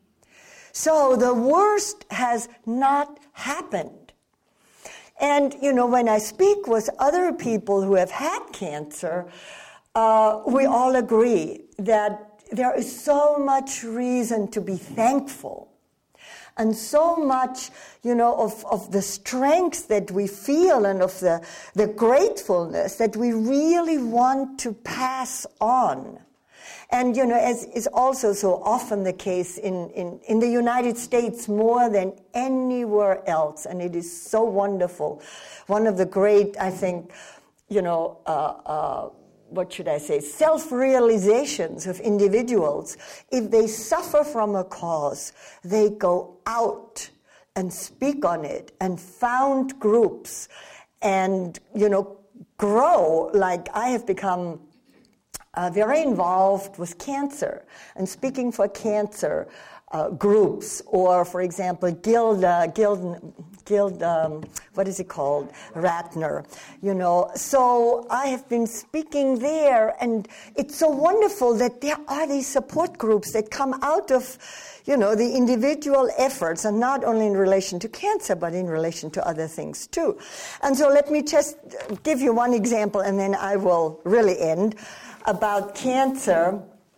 So the worst has not happened. And, you know, when I speak with other people who have had cancer, uh, we all agree that there is so much reason to be thankful. And so much, you know, of, of the strength that we feel and of the, the gratefulness that we really want to pass on. And, you know, as is also so often the case in, in, in the United States more than anywhere else, and it is so wonderful. One of the great, I think, you know, uh, uh, what should I say, self-realizations of individuals, if they suffer from a cause, they go out and speak on it and found groups and, you know, grow. Like I have become uh, very involved with cancer and speaking for cancer uh, groups, or, for example, Gilda, Gilda, killed, um, what is it called, Ratner, you know. So I have been speaking there, and it's so wonderful that there are these support groups that come out of, you know, the individual efforts, and not only in relation to cancer, but in relation to other things too. And so let me just give you one example, and then I will really end, about cancer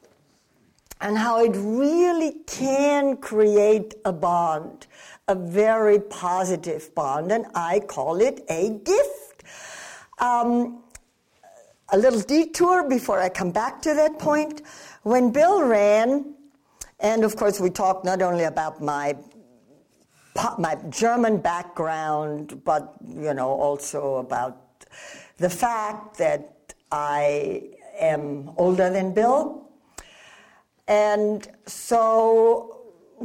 and how it really can create a bond, a very positive bond, and I call it a gift. Um, a little detour before I come back to that point. When Bill ran, and of course we talked not only about my my German background, but you know also about the fact that I am older than Bill. And so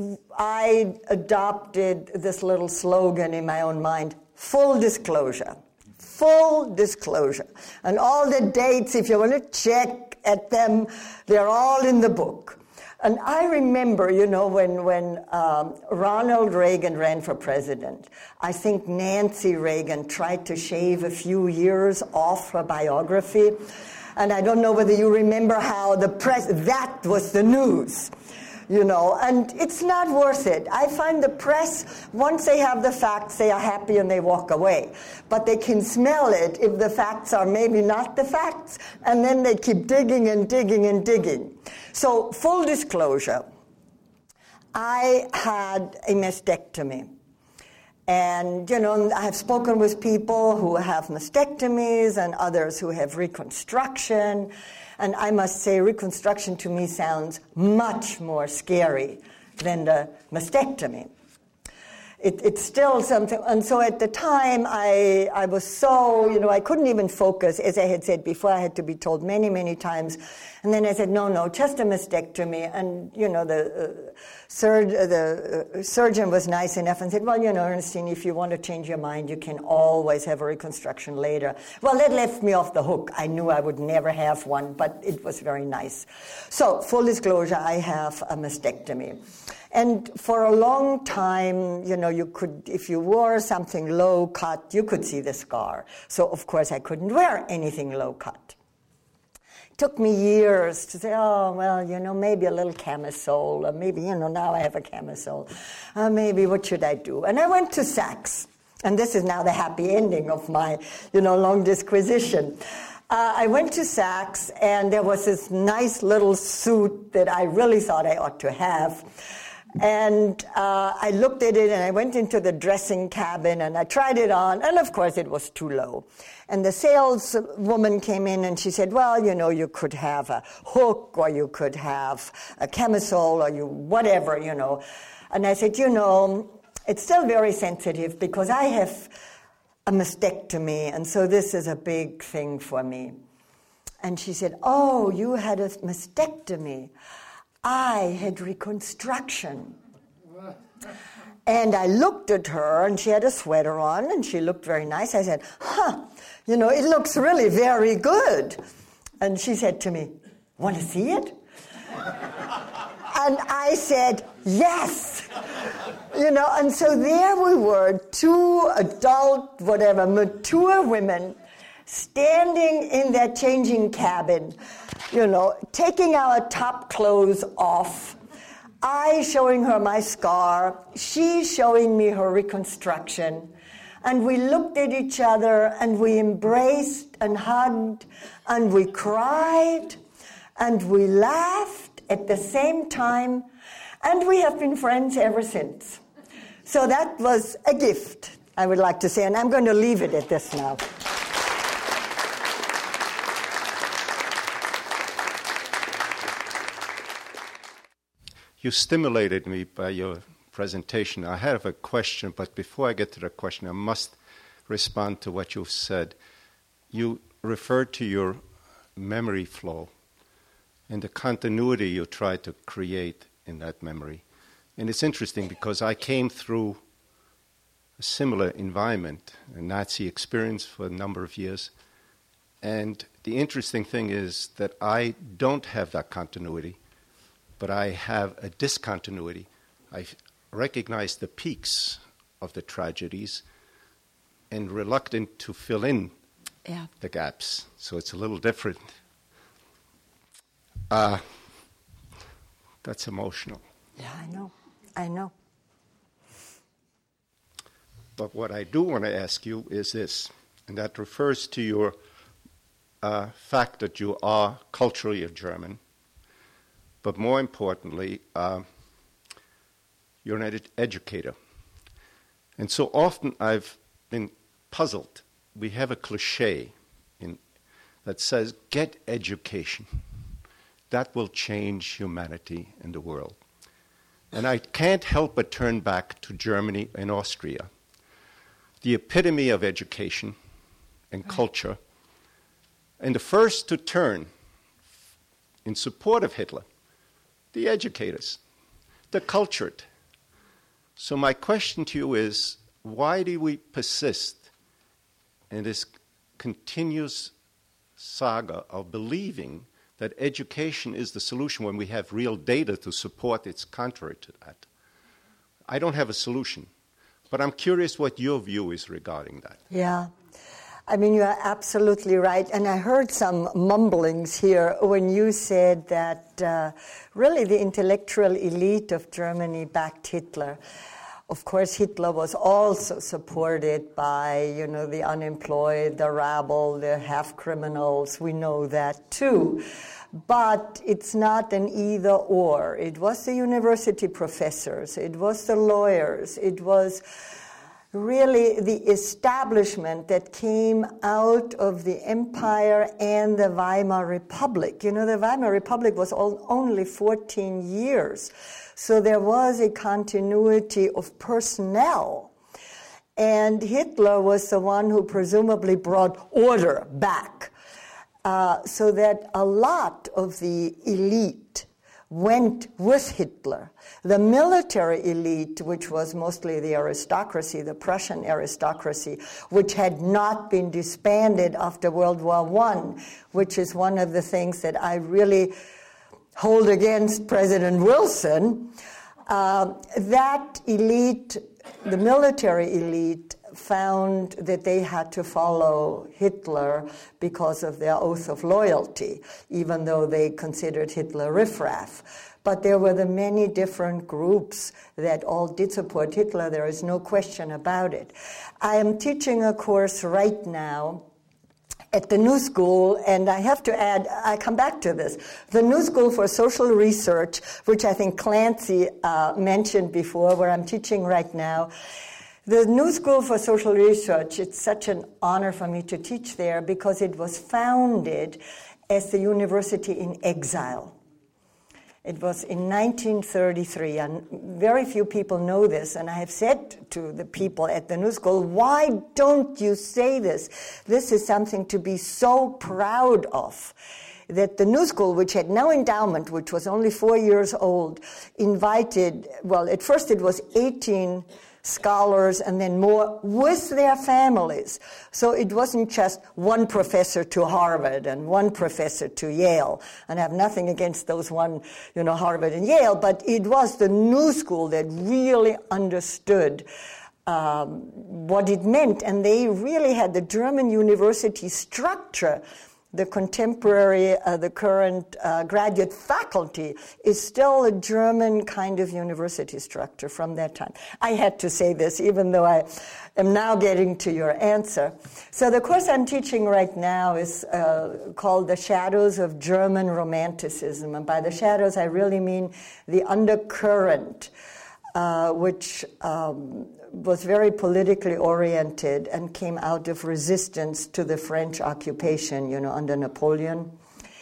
I adopted this little slogan in my own mind, full disclosure, full disclosure. And all the dates, if you want to check at them, they're all in the book. And I remember, you know, when, when um, Ronald Reagan ran for president, I think Nancy Reagan tried to shave a few years off her biography. And I don't know whether you remember how the press, that was the news, you know, and it's not worth it. I find the press, once they have the facts, they are happy and they walk away. But they can smell it if the facts are maybe not the facts, and then they keep digging and digging and digging. So, full disclosure, I had a mastectomy. And, you know, I have spoken with people who have mastectomies and others who have reconstruction. And I must say, reconstruction to me sounds much more scary than the mastectomy. It, it's still something, and so at the time, I, I was so, you know, I couldn't even focus. As I had said before, I had to be told many, many times. And then I said, no, no, just a mastectomy. And, you know, the, uh, sur- the uh, surgeon was nice enough and said, well, you know, Ernestine, if you want to change your mind, you can always have a reconstruction later. Well, that left me off the hook. I knew I would never have one, but it was very nice. So, full disclosure, I have a mastectomy. And for a long time, you know, you could, if you wore something low cut, you could see the scar. So, of course, I couldn't wear anything low cut. It took me years to say, oh, well, you know, maybe a little camisole, or maybe, you know, now I have a camisole. Uh, maybe, what should I do? And I went to Saks. And this is now the happy ending of my, you know, long disquisition. Uh, I went to Saks, and there was this nice little suit that I really thought I ought to have. And uh, I looked at it, and I went into the dressing cabin, and I tried it on, and of course it was too low. And the saleswoman came in, and she said, well, you know, you could have a hook, or you could have a camisole, or you whatever, you know. And I said, you know, it's still very sensitive, because I have a mastectomy, and so this is a big thing for me. And she said, oh, you had a mastectomy. I had reconstruction. And I looked at her, and she had a sweater on, and she looked very nice. I said, huh, you know, it looks really very good. And she said to me, want to see it? And I said, yes. You know, and so there we were, two adult, whatever, mature women standing in that changing cabin, you know, taking our top clothes off, I showing her my scar, she showing me her reconstruction, and we looked at each other, and we embraced and hugged, and we cried, and we laughed at the same time, and we have been friends ever since. So that was a gift, I would like to say, and I'm going to leave it at this now. You stimulated me by your presentation. I have a question, but before I get to the question, I must respond to what you've said. You referred to your memory flow and the continuity you try to create in that memory. And it's interesting because I came through a similar environment, a Nazi experience for a number of years. And the interesting thing is that I don't have that continuity, but I have a discontinuity. I recognize the peaks of the tragedies and reluctant to fill in yeah. the gaps. So it's a little different. Uh, that's emotional. Yeah, I know. I know. But what I do want to ask you is this, and that refers to your uh, fact that you are culturally a German, but more importantly, uh, you're an ed- educator. And so often I've been puzzled. We have a cliche in, that says, get education. That will change humanity and the world. And I can't help but turn back to Germany and Austria, the epitome of education and culture, and the first to turn in support of Hitler, the educators, the cultured. So my question to you is, why do we persist in this continuous saga of believing that education is the solution when we have real data to support it's contrary to that? I don't have a solution, but I'm curious what your view is regarding that. Yeah. I mean, you are absolutely right. And I heard some mumblings here when you said that uh, really the intellectual elite of Germany backed Hitler. Of course, Hitler was also supported by, you know, the unemployed, the rabble, the half-criminals. We know that too. But it's not an either-or. It was the university professors. It was the lawyers. It was really the establishment that came out of the Empire and the Weimar Republic. You know, the Weimar Republic was all, only fourteen years. So there was a continuity of personnel. And Hitler was the one who presumably brought order back. Uh, so that a lot of the elite went with Hitler. The military elite, which was mostly the aristocracy, the Prussian aristocracy, which had not been disbanded after World War One, which is one of the things that I really hold against President Wilson, uh, that elite, the military elite, found that they had to follow Hitler because of their oath of loyalty, even though they considered Hitler riffraff. But there were the many different groups that all did support Hitler. There is no question about it. I am teaching a course right now at the New School, and I have to add, I come back to this, the New School for Social Research, which I think Clancy uh, mentioned before, where I'm teaching right now. The New School for Social Research, it's such an honor for me to teach there because it was founded as the university in exile. It was in nineteen thirty-three, and very few people know this, and I have said to the people at the New School, why don't you say this? This is something to be so proud of, that the New School, which had no endowment, which was only four years old, invited, well, at first it was eighteen scholars and then more with their families. So it wasn't just one professor to Harvard and one professor to Yale. And I have nothing against those one, you know, Harvard and Yale, but it was the New School that really understood um, what it meant. And they really had the German university structure. The contemporary, uh, the current uh, graduate faculty is still a German kind of university structure from that time. I had to say this, even though I am now getting to your answer. So the course I'm teaching right now is uh, called The Shadows of German Romanticism. And by the shadows, I really mean the undercurrent, uh, which um, was very politically oriented and came out of resistance to the French occupation, you know, under Napoleon.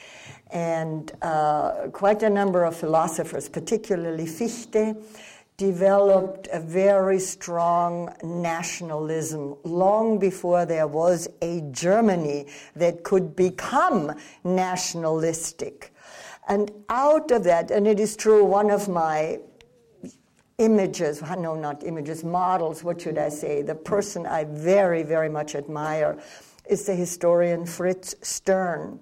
And uh, quite a number of philosophers, particularly Fichte, developed a very strong nationalism long before there was a Germany that could become nationalistic. And out of that, and it is true, one of my images, no, not images, models, what should I say, the person I very, very much admire is the historian Fritz Stern.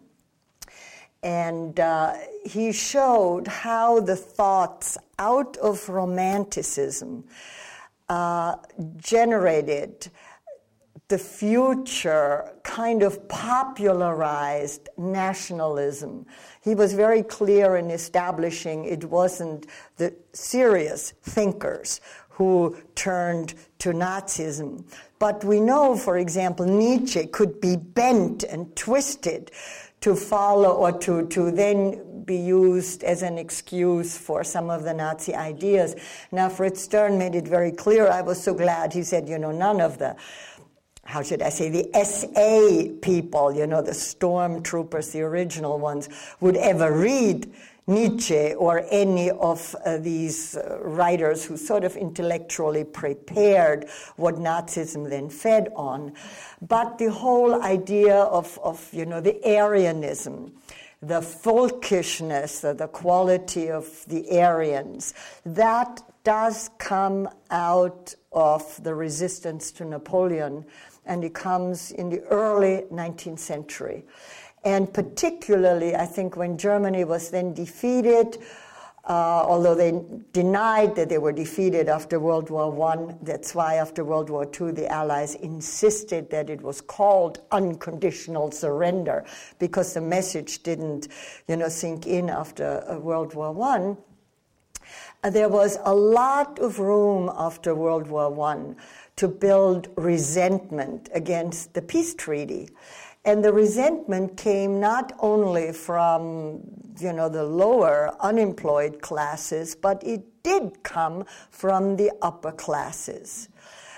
And uh, he showed how the thoughts out of Romanticism uh, generated the future kind of popularized nationalism. He was very clear in establishing it wasn't the serious thinkers who turned to Nazism. But we know, for example, Nietzsche could be bent and twisted to follow or to, to then be used as an excuse for some of the Nazi ideas. Now, Fritz Stern made it very clear. I was so glad he said, you know, none of the, how should I say, the S A people, you know, the stormtroopers, the original ones, would ever read Nietzsche or any of uh, these uh, writers who sort of intellectually prepared what Nazism then fed on. But the whole idea of, of you know, the Aryanism, the folkishness, uh, the quality of the Aryans, that does come out of the resistance to Napoleon, and it comes in the early nineteenth century. And particularly, I think, when Germany was then defeated, uh, although they denied that they were defeated after World War One, that's why after World War Two the Allies insisted that it was called unconditional surrender, because the message didn't, you know, sink in after uh, World War One. Uh, there was a lot of room after World War One to build resentment against the peace treaty. And the resentment came not only from, you know, the lower unemployed classes, but it did come from the upper classes.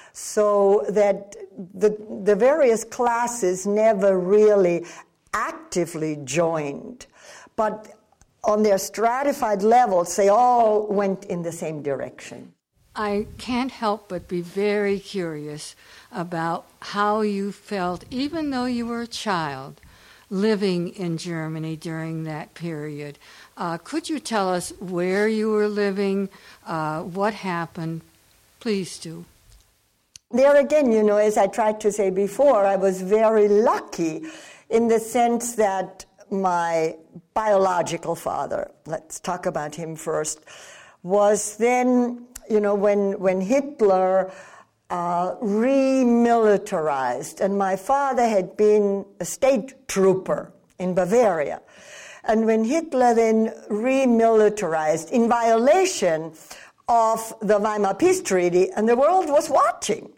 So that the, the various classes never really actively joined, but on their stratified levels, they all went in the same direction. I can't help but be very curious about how you felt, even though you were a child, living in Germany during that period. Uh, could you tell us where you were living, uh, what happened? Please do. There again, you know, as I tried to say before, I was very lucky in the sense that my biological father, let's talk about him first, was then, you know, when, when Hitler uh, remilitarized, and my father had been a state trooper in Bavaria. And when Hitler then remilitarized in violation of the Weimar Peace Treaty, and the world was watching,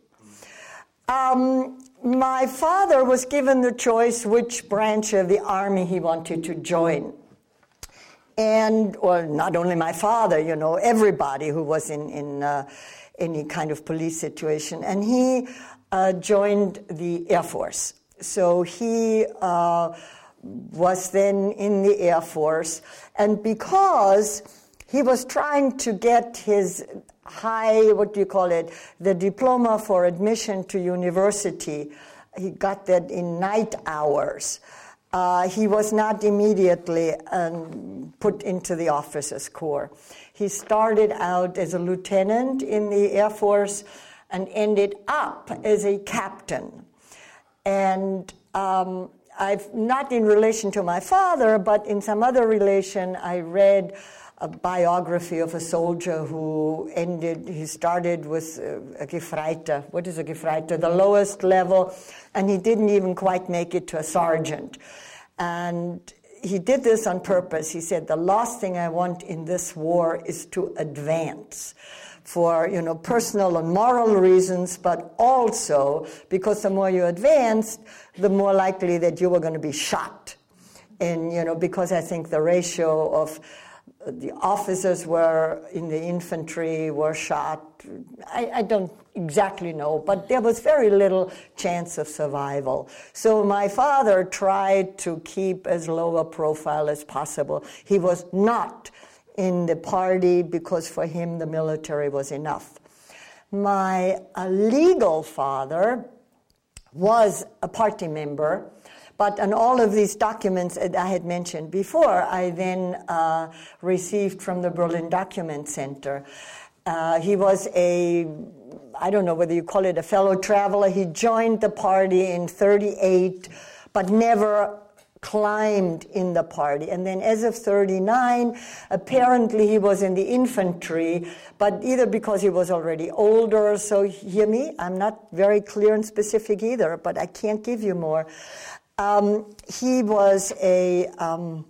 um, my father was given the choice which branch of the army he wanted to join. And, well, not only my father, you know, everybody who was in, in uh, any kind of police situation. And he uh, joined the Air Force. So he uh, was then in the Air Force. And because he was trying to get his high, what do you call it, the diploma for admission to university, he got that in night hours. Uh, he was not immediately um, put into the officers' corps. He started out as a lieutenant in the Air Force and ended up as a captain. And um, I've, not in relation to my father, but in some other relation, I read a biography of a soldier who ended, he started with a Gefreiter. What is a Gefreiter? The lowest level, and he didn't even quite make it to a sergeant. And he did this on purpose. He said, the last thing I want in this war is to advance for, you know, personal and moral reasons, but also because the more you advanced, the more likely that you were going to be shot. And, you know, because I think the ratio of the officers were in the infantry were shot. I, I don't exactly know, but there was very little chance of survival. So my father tried to keep as low a profile as possible. He was not in the party because for him the military was enough. My uh, legal father was a party member, but on all of these documents that I had mentioned before, I then uh, received from the Berlin Document Center. Uh, he was a, I don't know whether you call it a fellow traveler. He joined the party in thirty-eight, but never climbed in the party. And then as of thirty-nine, apparently he was in the infantry, but either because he was already older, so hear me, I'm not very clear and specific either, but I can't give you more. Um, he was a, um,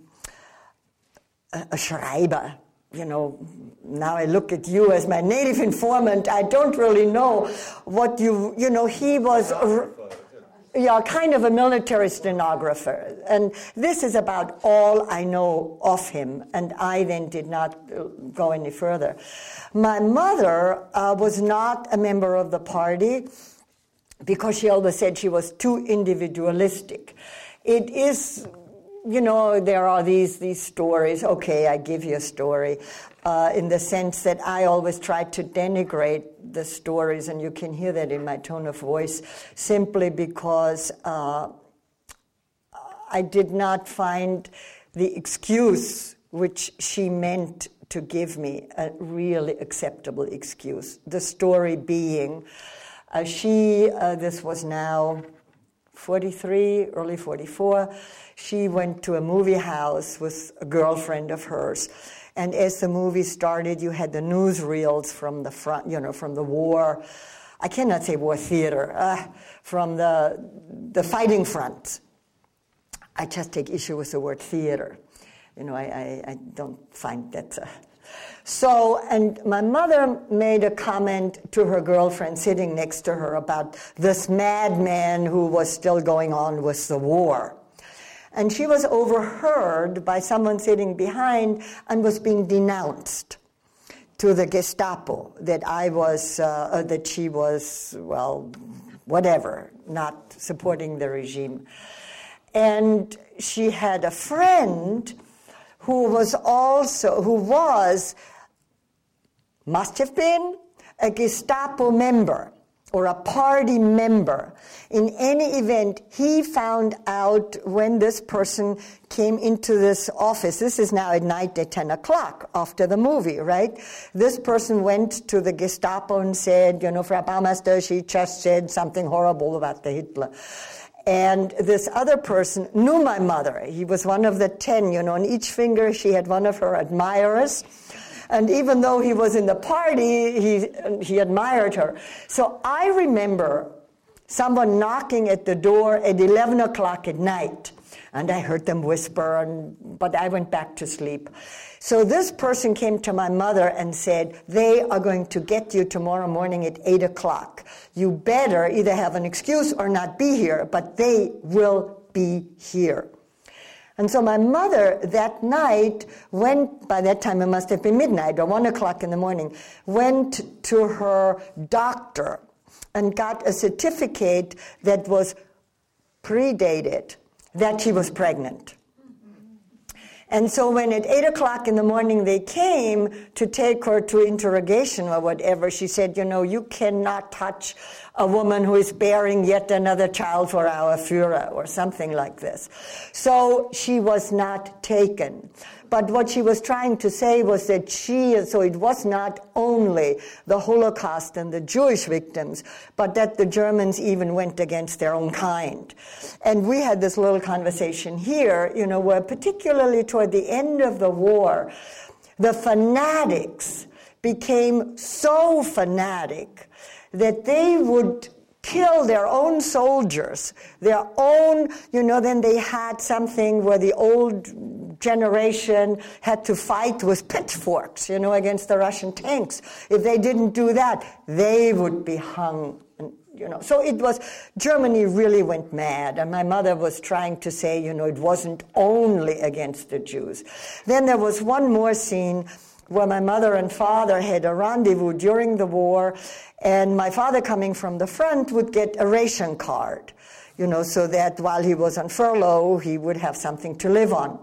a, a Schreiber. You know, now I look at you as my native informant. I don't really know what you, you know, he was, yeah, kind of a military stenographer. And this is about all I know of him. And I then did not go any further. My mother uh, was not a member of the party because she always said she was too individualistic. It is... You know, there are these these stories. Okay, I give you a story uh, in the sense that I always try to denigrate the stories, and you can hear that in my tone of voice, simply because uh, I did not find the excuse which she meant to give me a really acceptable excuse. The story being, uh, she, uh, this was now forty-three, early forty-four, she went to a movie house with a girlfriend of hers. And as the movie started, you had the newsreels from the front, you know, from the war. I cannot say war theater, uh, from the the fighting front. I just take issue with the word theater. You know, I, I, I don't find that. Uh, So, and my mother made a comment to her girlfriend sitting next to her about this madman who was still going on with the war. And she was overheard by someone sitting behind and was being denounced to the Gestapo that I was, uh, that she was, well, whatever, not supporting the regime. And she had a friend who was also, who was, must have been, a Gestapo member or a party member. In any event, he found out when this person came into this office. This is now at night at ten o'clock after the movie, right? This person went to the Gestapo and said, you know, Frau Baumeister, she just said something horrible about the Hitler. And this other person knew my mother. He was one of the ten, you know, on each finger she had one of her admirers. And even though he was in the party, he, he admired her. So I remember someone knocking at the door at eleven o'clock at night. And I heard them whisper, and, but I went back to sleep. So this person came to my mother and said, they are going to get you tomorrow morning at eight o'clock. You better either have an excuse or not be here, but they will be here. And so my mother that night went, by that time it must have been midnight or one o'clock in the morning, went to her doctor and got a certificate that was predated that she was pregnant. And so when at eight o'clock in the morning they came to take her to interrogation or whatever, she said, you know, you cannot touch a woman who is bearing yet another child for our Führer or something like this. So she was not taken. But what she was trying to say was that she, so it was not only the Holocaust and the Jewish victims, but that the Germans even went against their own kind. And we had this little conversation here, you know, where particularly toward the end of the war, the fanatics became so fanatic that they would kill their own soldiers, their own, you know, then they had something where the old generation had to fight with pitchforks, you know, against the Russian tanks. If they didn't do that, they would be hung, and, you know. So it was, Germany really went mad, and my mother was trying to say, you know, it wasn't only against the Jews. Then there was one more scene where my mother and father had a rendezvous during the war, and my father, coming from the front, would get a ration card, you know, so that while he was on furlough, he would have something to live on.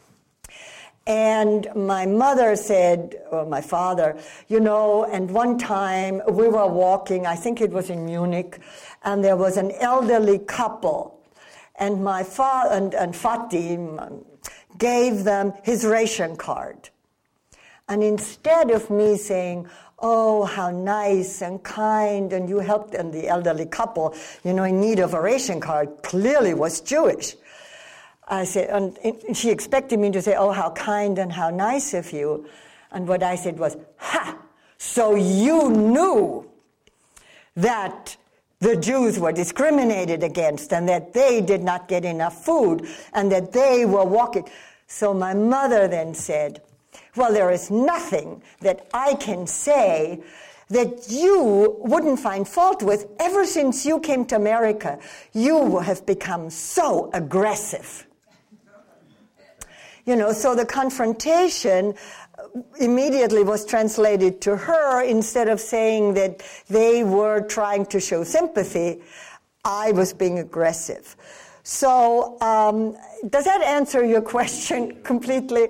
And my mother said, or my father, you know, and one time we were walking, I think it was in Munich, and there was an elderly couple, and my father and, and Fatih gave them his ration card. And instead of me saying, oh, how nice and kind, and you helped, and the elderly couple, you know, in need of a ration card, clearly was Jewish. I said, and she expected me to say, oh, how kind and how nice of you. And what I said was, ha, so you knew that the Jews were discriminated against and that they did not get enough food and that they were walking. So my mother then said, well, there is nothing that I can say that you wouldn't find fault with. Ever since you came to America, you have become so aggressive. You know, so the confrontation immediately was translated to her. Instead of saying that they were trying to show sympathy, I was being aggressive. So um, does that answer your question completely?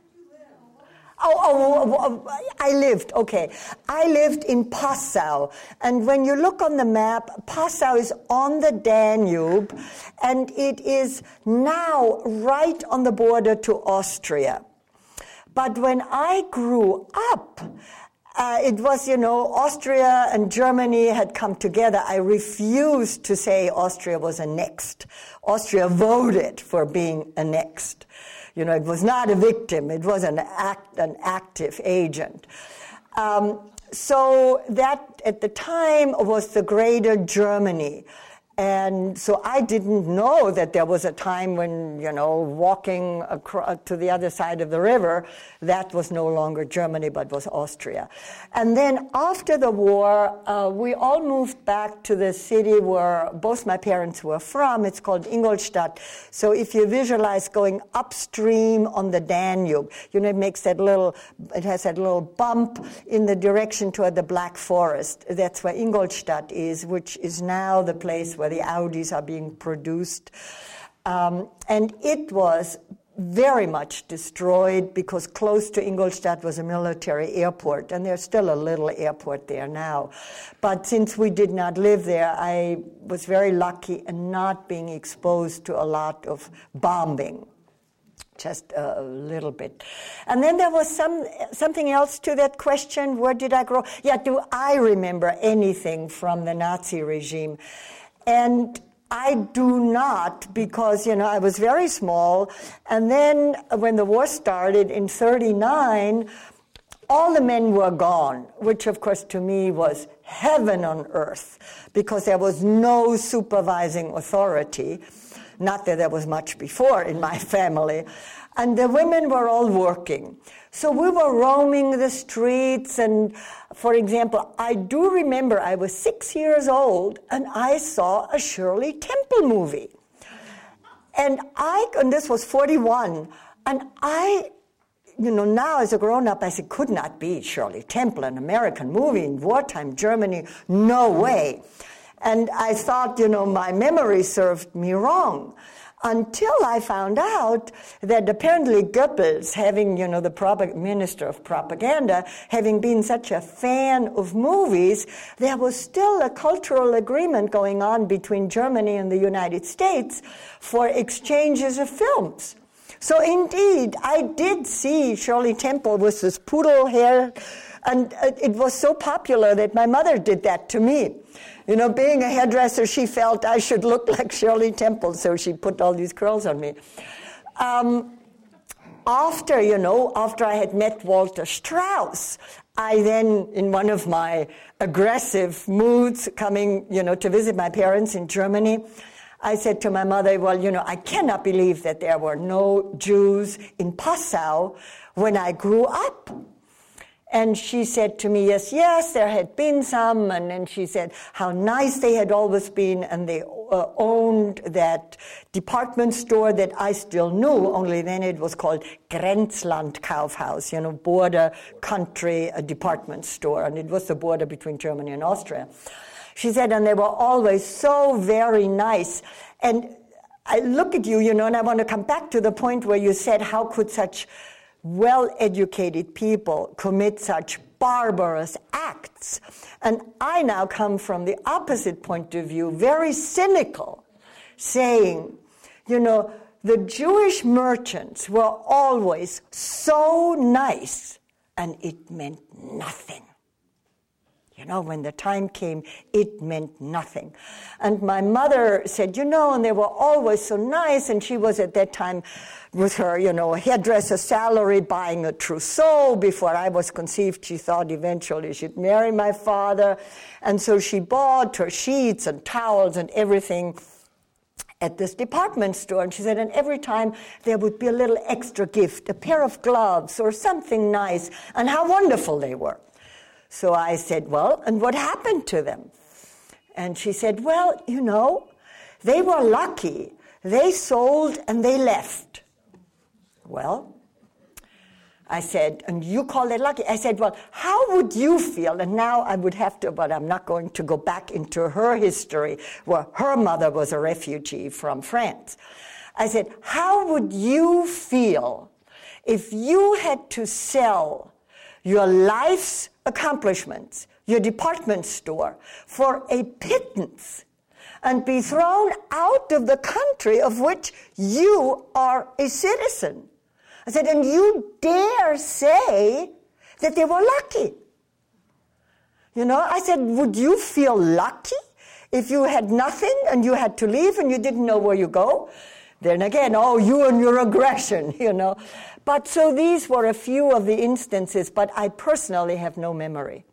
Oh, oh, oh, I lived, okay. I lived in Passau. And when you look on the map, Passau is on the Danube, and it is now right on the border to Austria. But when I grew up, uh, it was, you know, Austria and Germany had come together. I refused to say Austria was annexed. Austria voted for being annexed. You know, it was not a victim. It was an act, an active agent. Um, so that, at the time, was the Greater Germany. And so I didn't know that there was a time when, you know, walking across to the other side of the river, that was no longer Germany, but was Austria. And then after the war, uh, we all moved back to the city where both my parents were from. It's called Ingolstadt. So if you visualize going upstream on the Danube, you know, it makes that little, it has that little bump in the direction toward the Black Forest. That's where Ingolstadt is, which is now the place where where the Audis are being produced. Um, and it was very much destroyed because close to Ingolstadt was a military airport, and there's still a little airport there now. But since we did not live there, I was very lucky in not being exposed to a lot of bombing. Just a little bit. And then there was some something else to that question. Where did I grow? Yeah, do I remember anything from the Nazi regime? And I do not, because, you know, I was very small. And then when the war started in thirty-nine, all the men were gone, which, of course, to me was heaven on earth, because there was no supervising authority. Not that there was much before in my family. And the women were all working. So we were roaming the streets, and, for example, I do remember I was six years old, and I saw a Shirley Temple movie. And I, and this was forty-one, and I, you know, now as a grown-up, I said, could not be Shirley Temple, an American movie in wartime Germany, no way. And I thought, you know, my memory served me wrong, until I found out that apparently Goebbels, having, you know, the prop- minister of propaganda, having been such a fan of movies, there was still a cultural agreement going on between Germany and the United States for exchanges of films. So indeed, I did see Shirley Temple with this poodle hair, and it was so popular that my mother did that to me. You know, being a hairdresser, she felt I should look like Shirley Temple, so she put all these curls on me. Um, after, you know, after I had met Walter Strauss, I then, in one of my aggressive moods, coming, you know, to visit my parents in Germany, I said to my mother, well, you know, I cannot believe that there were no Jews in Passau when I grew up. And she said to me, yes, yes, there had been some. And then she said how nice they had always been. And they uh, owned that department store that I still knew, only then it was called Grenzland Kaufhaus, you know, border country a department store. And it was the border between Germany and Austria. She said, and they were always so very nice. And I look at you, you know, and I want to come back to the point where you said, how could such well-educated people commit such barbarous acts? And I now come from the opposite point of view, very cynical, saying, you know, the Jewish merchants were always so nice, and it meant nothing. You know, when the time came, it meant nothing. And my mother said, you know, and they were always so nice, and she was at that time with her, you know, hairdresser salary buying a trousseau. Before I was conceived, she thought eventually she'd marry my father. And so she bought her sheets and towels and everything at this department store. And she said, and every time there would be a little extra gift, a pair of gloves or something nice, and how wonderful they were. So I said, well, and what happened to them? And she said, well, you know, they were lucky. They sold and they left. Well, I said, and you call it lucky? I said, well, how would you feel? And now I would have to, but I'm not going to go back into her history, where her mother was a refugee from France. I said, how would you feel if you had to sell your life's accomplishments, your department store, for a pittance and be thrown out of the country of which you are a citizen? I said, and you dare say that they were lucky? You know, I said, would you feel lucky if you had nothing and you had to leave and you didn't know where you go? Then again, oh, you and your aggression, you know. But so these were a few of the instances, but I personally have no memory.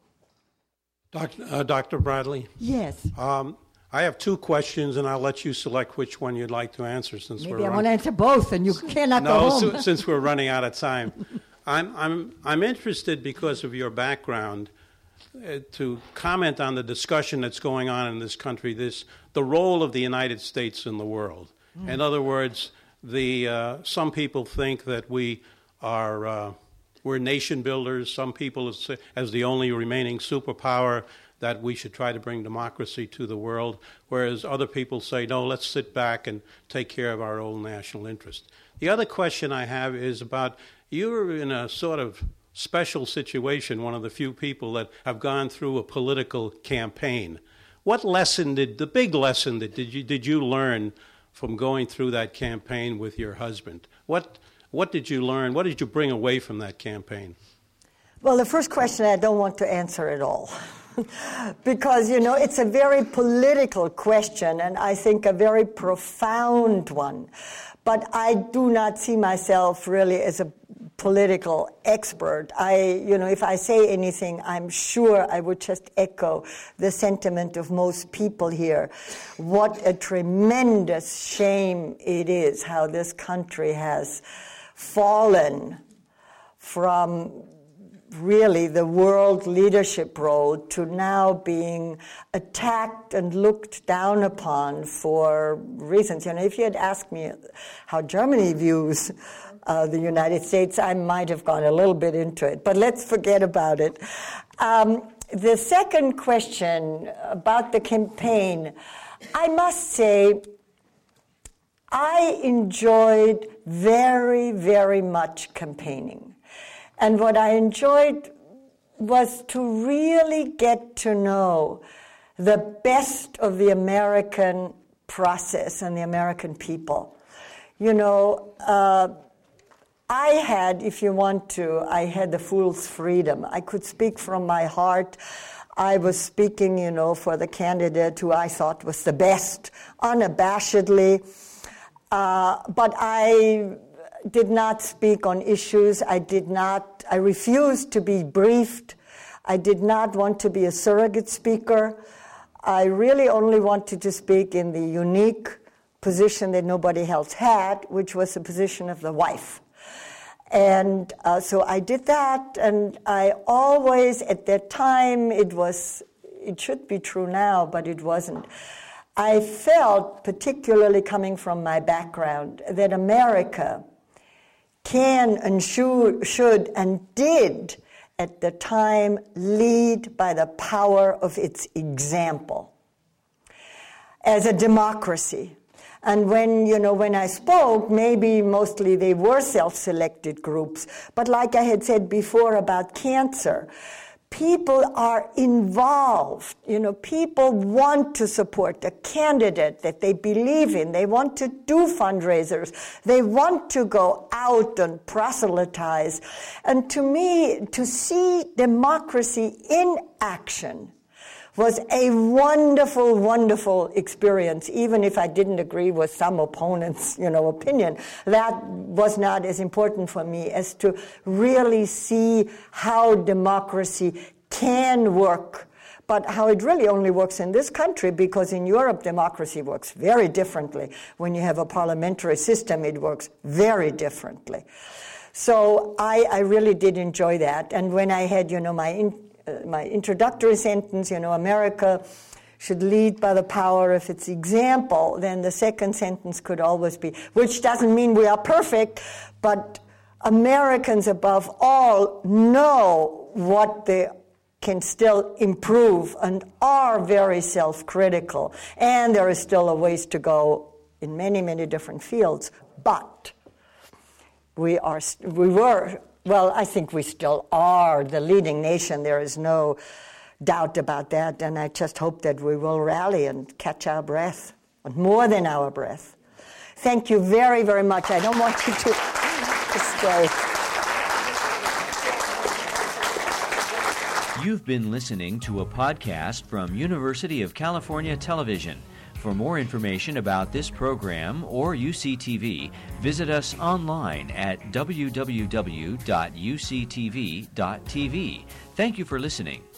Doctor Uh, Doctor Bradley? Yes. Um, I have two questions, and I'll let you select which one you'd like to answer since Maybe we're I run- want to answer both, and you cannot no, go home. so, since we're running out of time. I'm, I'm, I'm interested because of your background uh, to comment on the discussion that's going on in this country, this the role of the United States in the world. Mm. In other words, the uh, some people think that we are uh, we're nation builders. Some people, as, as the only remaining superpower, that we should try to bring democracy to the world, whereas other people say, no, let's sit back and take care of our own national interest. The other question I have is about, you're in a sort of special situation, one of the few people that have gone through a political campaign. What lesson did, the big lesson that did you, did you learn from going through that campaign with your husband? What, what did you learn? What did you bring away from that campaign? Well, the first question I don't want to answer at all. Because, you know, it's a very political question, and I think a very profound one. But I do not see myself really as a political expert. I, you know, if I say anything, I'm sure I would just echo the sentiment of most people here. What a tremendous shame it is how this country has fallen from really the world leadership role to now being attacked and looked down upon for reasons. You know, if you had asked me how Germany views uh, the United States, I might have gone a little bit into it, but let's forget about it. Um, the second question about the campaign, I must say, I enjoyed very, very much campaigning. And what I enjoyed was to really get to know the best of the American process and the American people. You know, uh, I had, if you want to, I had the fool's freedom. I could speak from my heart. I was speaking, you know, for the candidate who I thought was the best, unabashedly. Uh, but I did not speak on issues. I did not, I refused to be briefed. I did not want to be a surrogate speaker. I really only wanted to speak in the unique position that nobody else had, which was the position of the wife. And uh, so I did that, and I always, at that time, it was, it should be true now, but it wasn't. I felt, particularly coming from my background, that America can and should, should and did at the time lead by the power of its example as a democracy. And when, you know, when I spoke, maybe mostly they were self-selected groups. But like I had said before about cancer, people are involved. You know, people want to support a candidate that they believe in. They want to do fundraisers. They want to go out and proselytize. And to me, to see democracy in action was a wonderful, wonderful experience, even if I didn't agree with some opponents' you know, opinion. That was not as important for me as to really see how democracy can work, but how it really only works in this country, because in Europe, democracy works very differently. When you have a parliamentary system, it works very differently. So I, I really did enjoy that. And when I had, you know, my in, uh, my introductory sentence, you know, America should lead by the power of its example, then the second sentence could always be, which doesn't mean we are perfect, but Americans above all know what they can still improve and are very self-critical. And there is still a ways to go in many, many different fields. But we are, we were, well, I think we still are the leading nation. There is no doubt about that. And I just hope that we will rally and catch our breath, and more than our breath. Thank you very, very much. I don't want you to, to stay. You've been listening to a podcast from University of California Television. For more information about this program or U C T V, visit us online at w w w dot u c t v dot t v. Thank you for listening.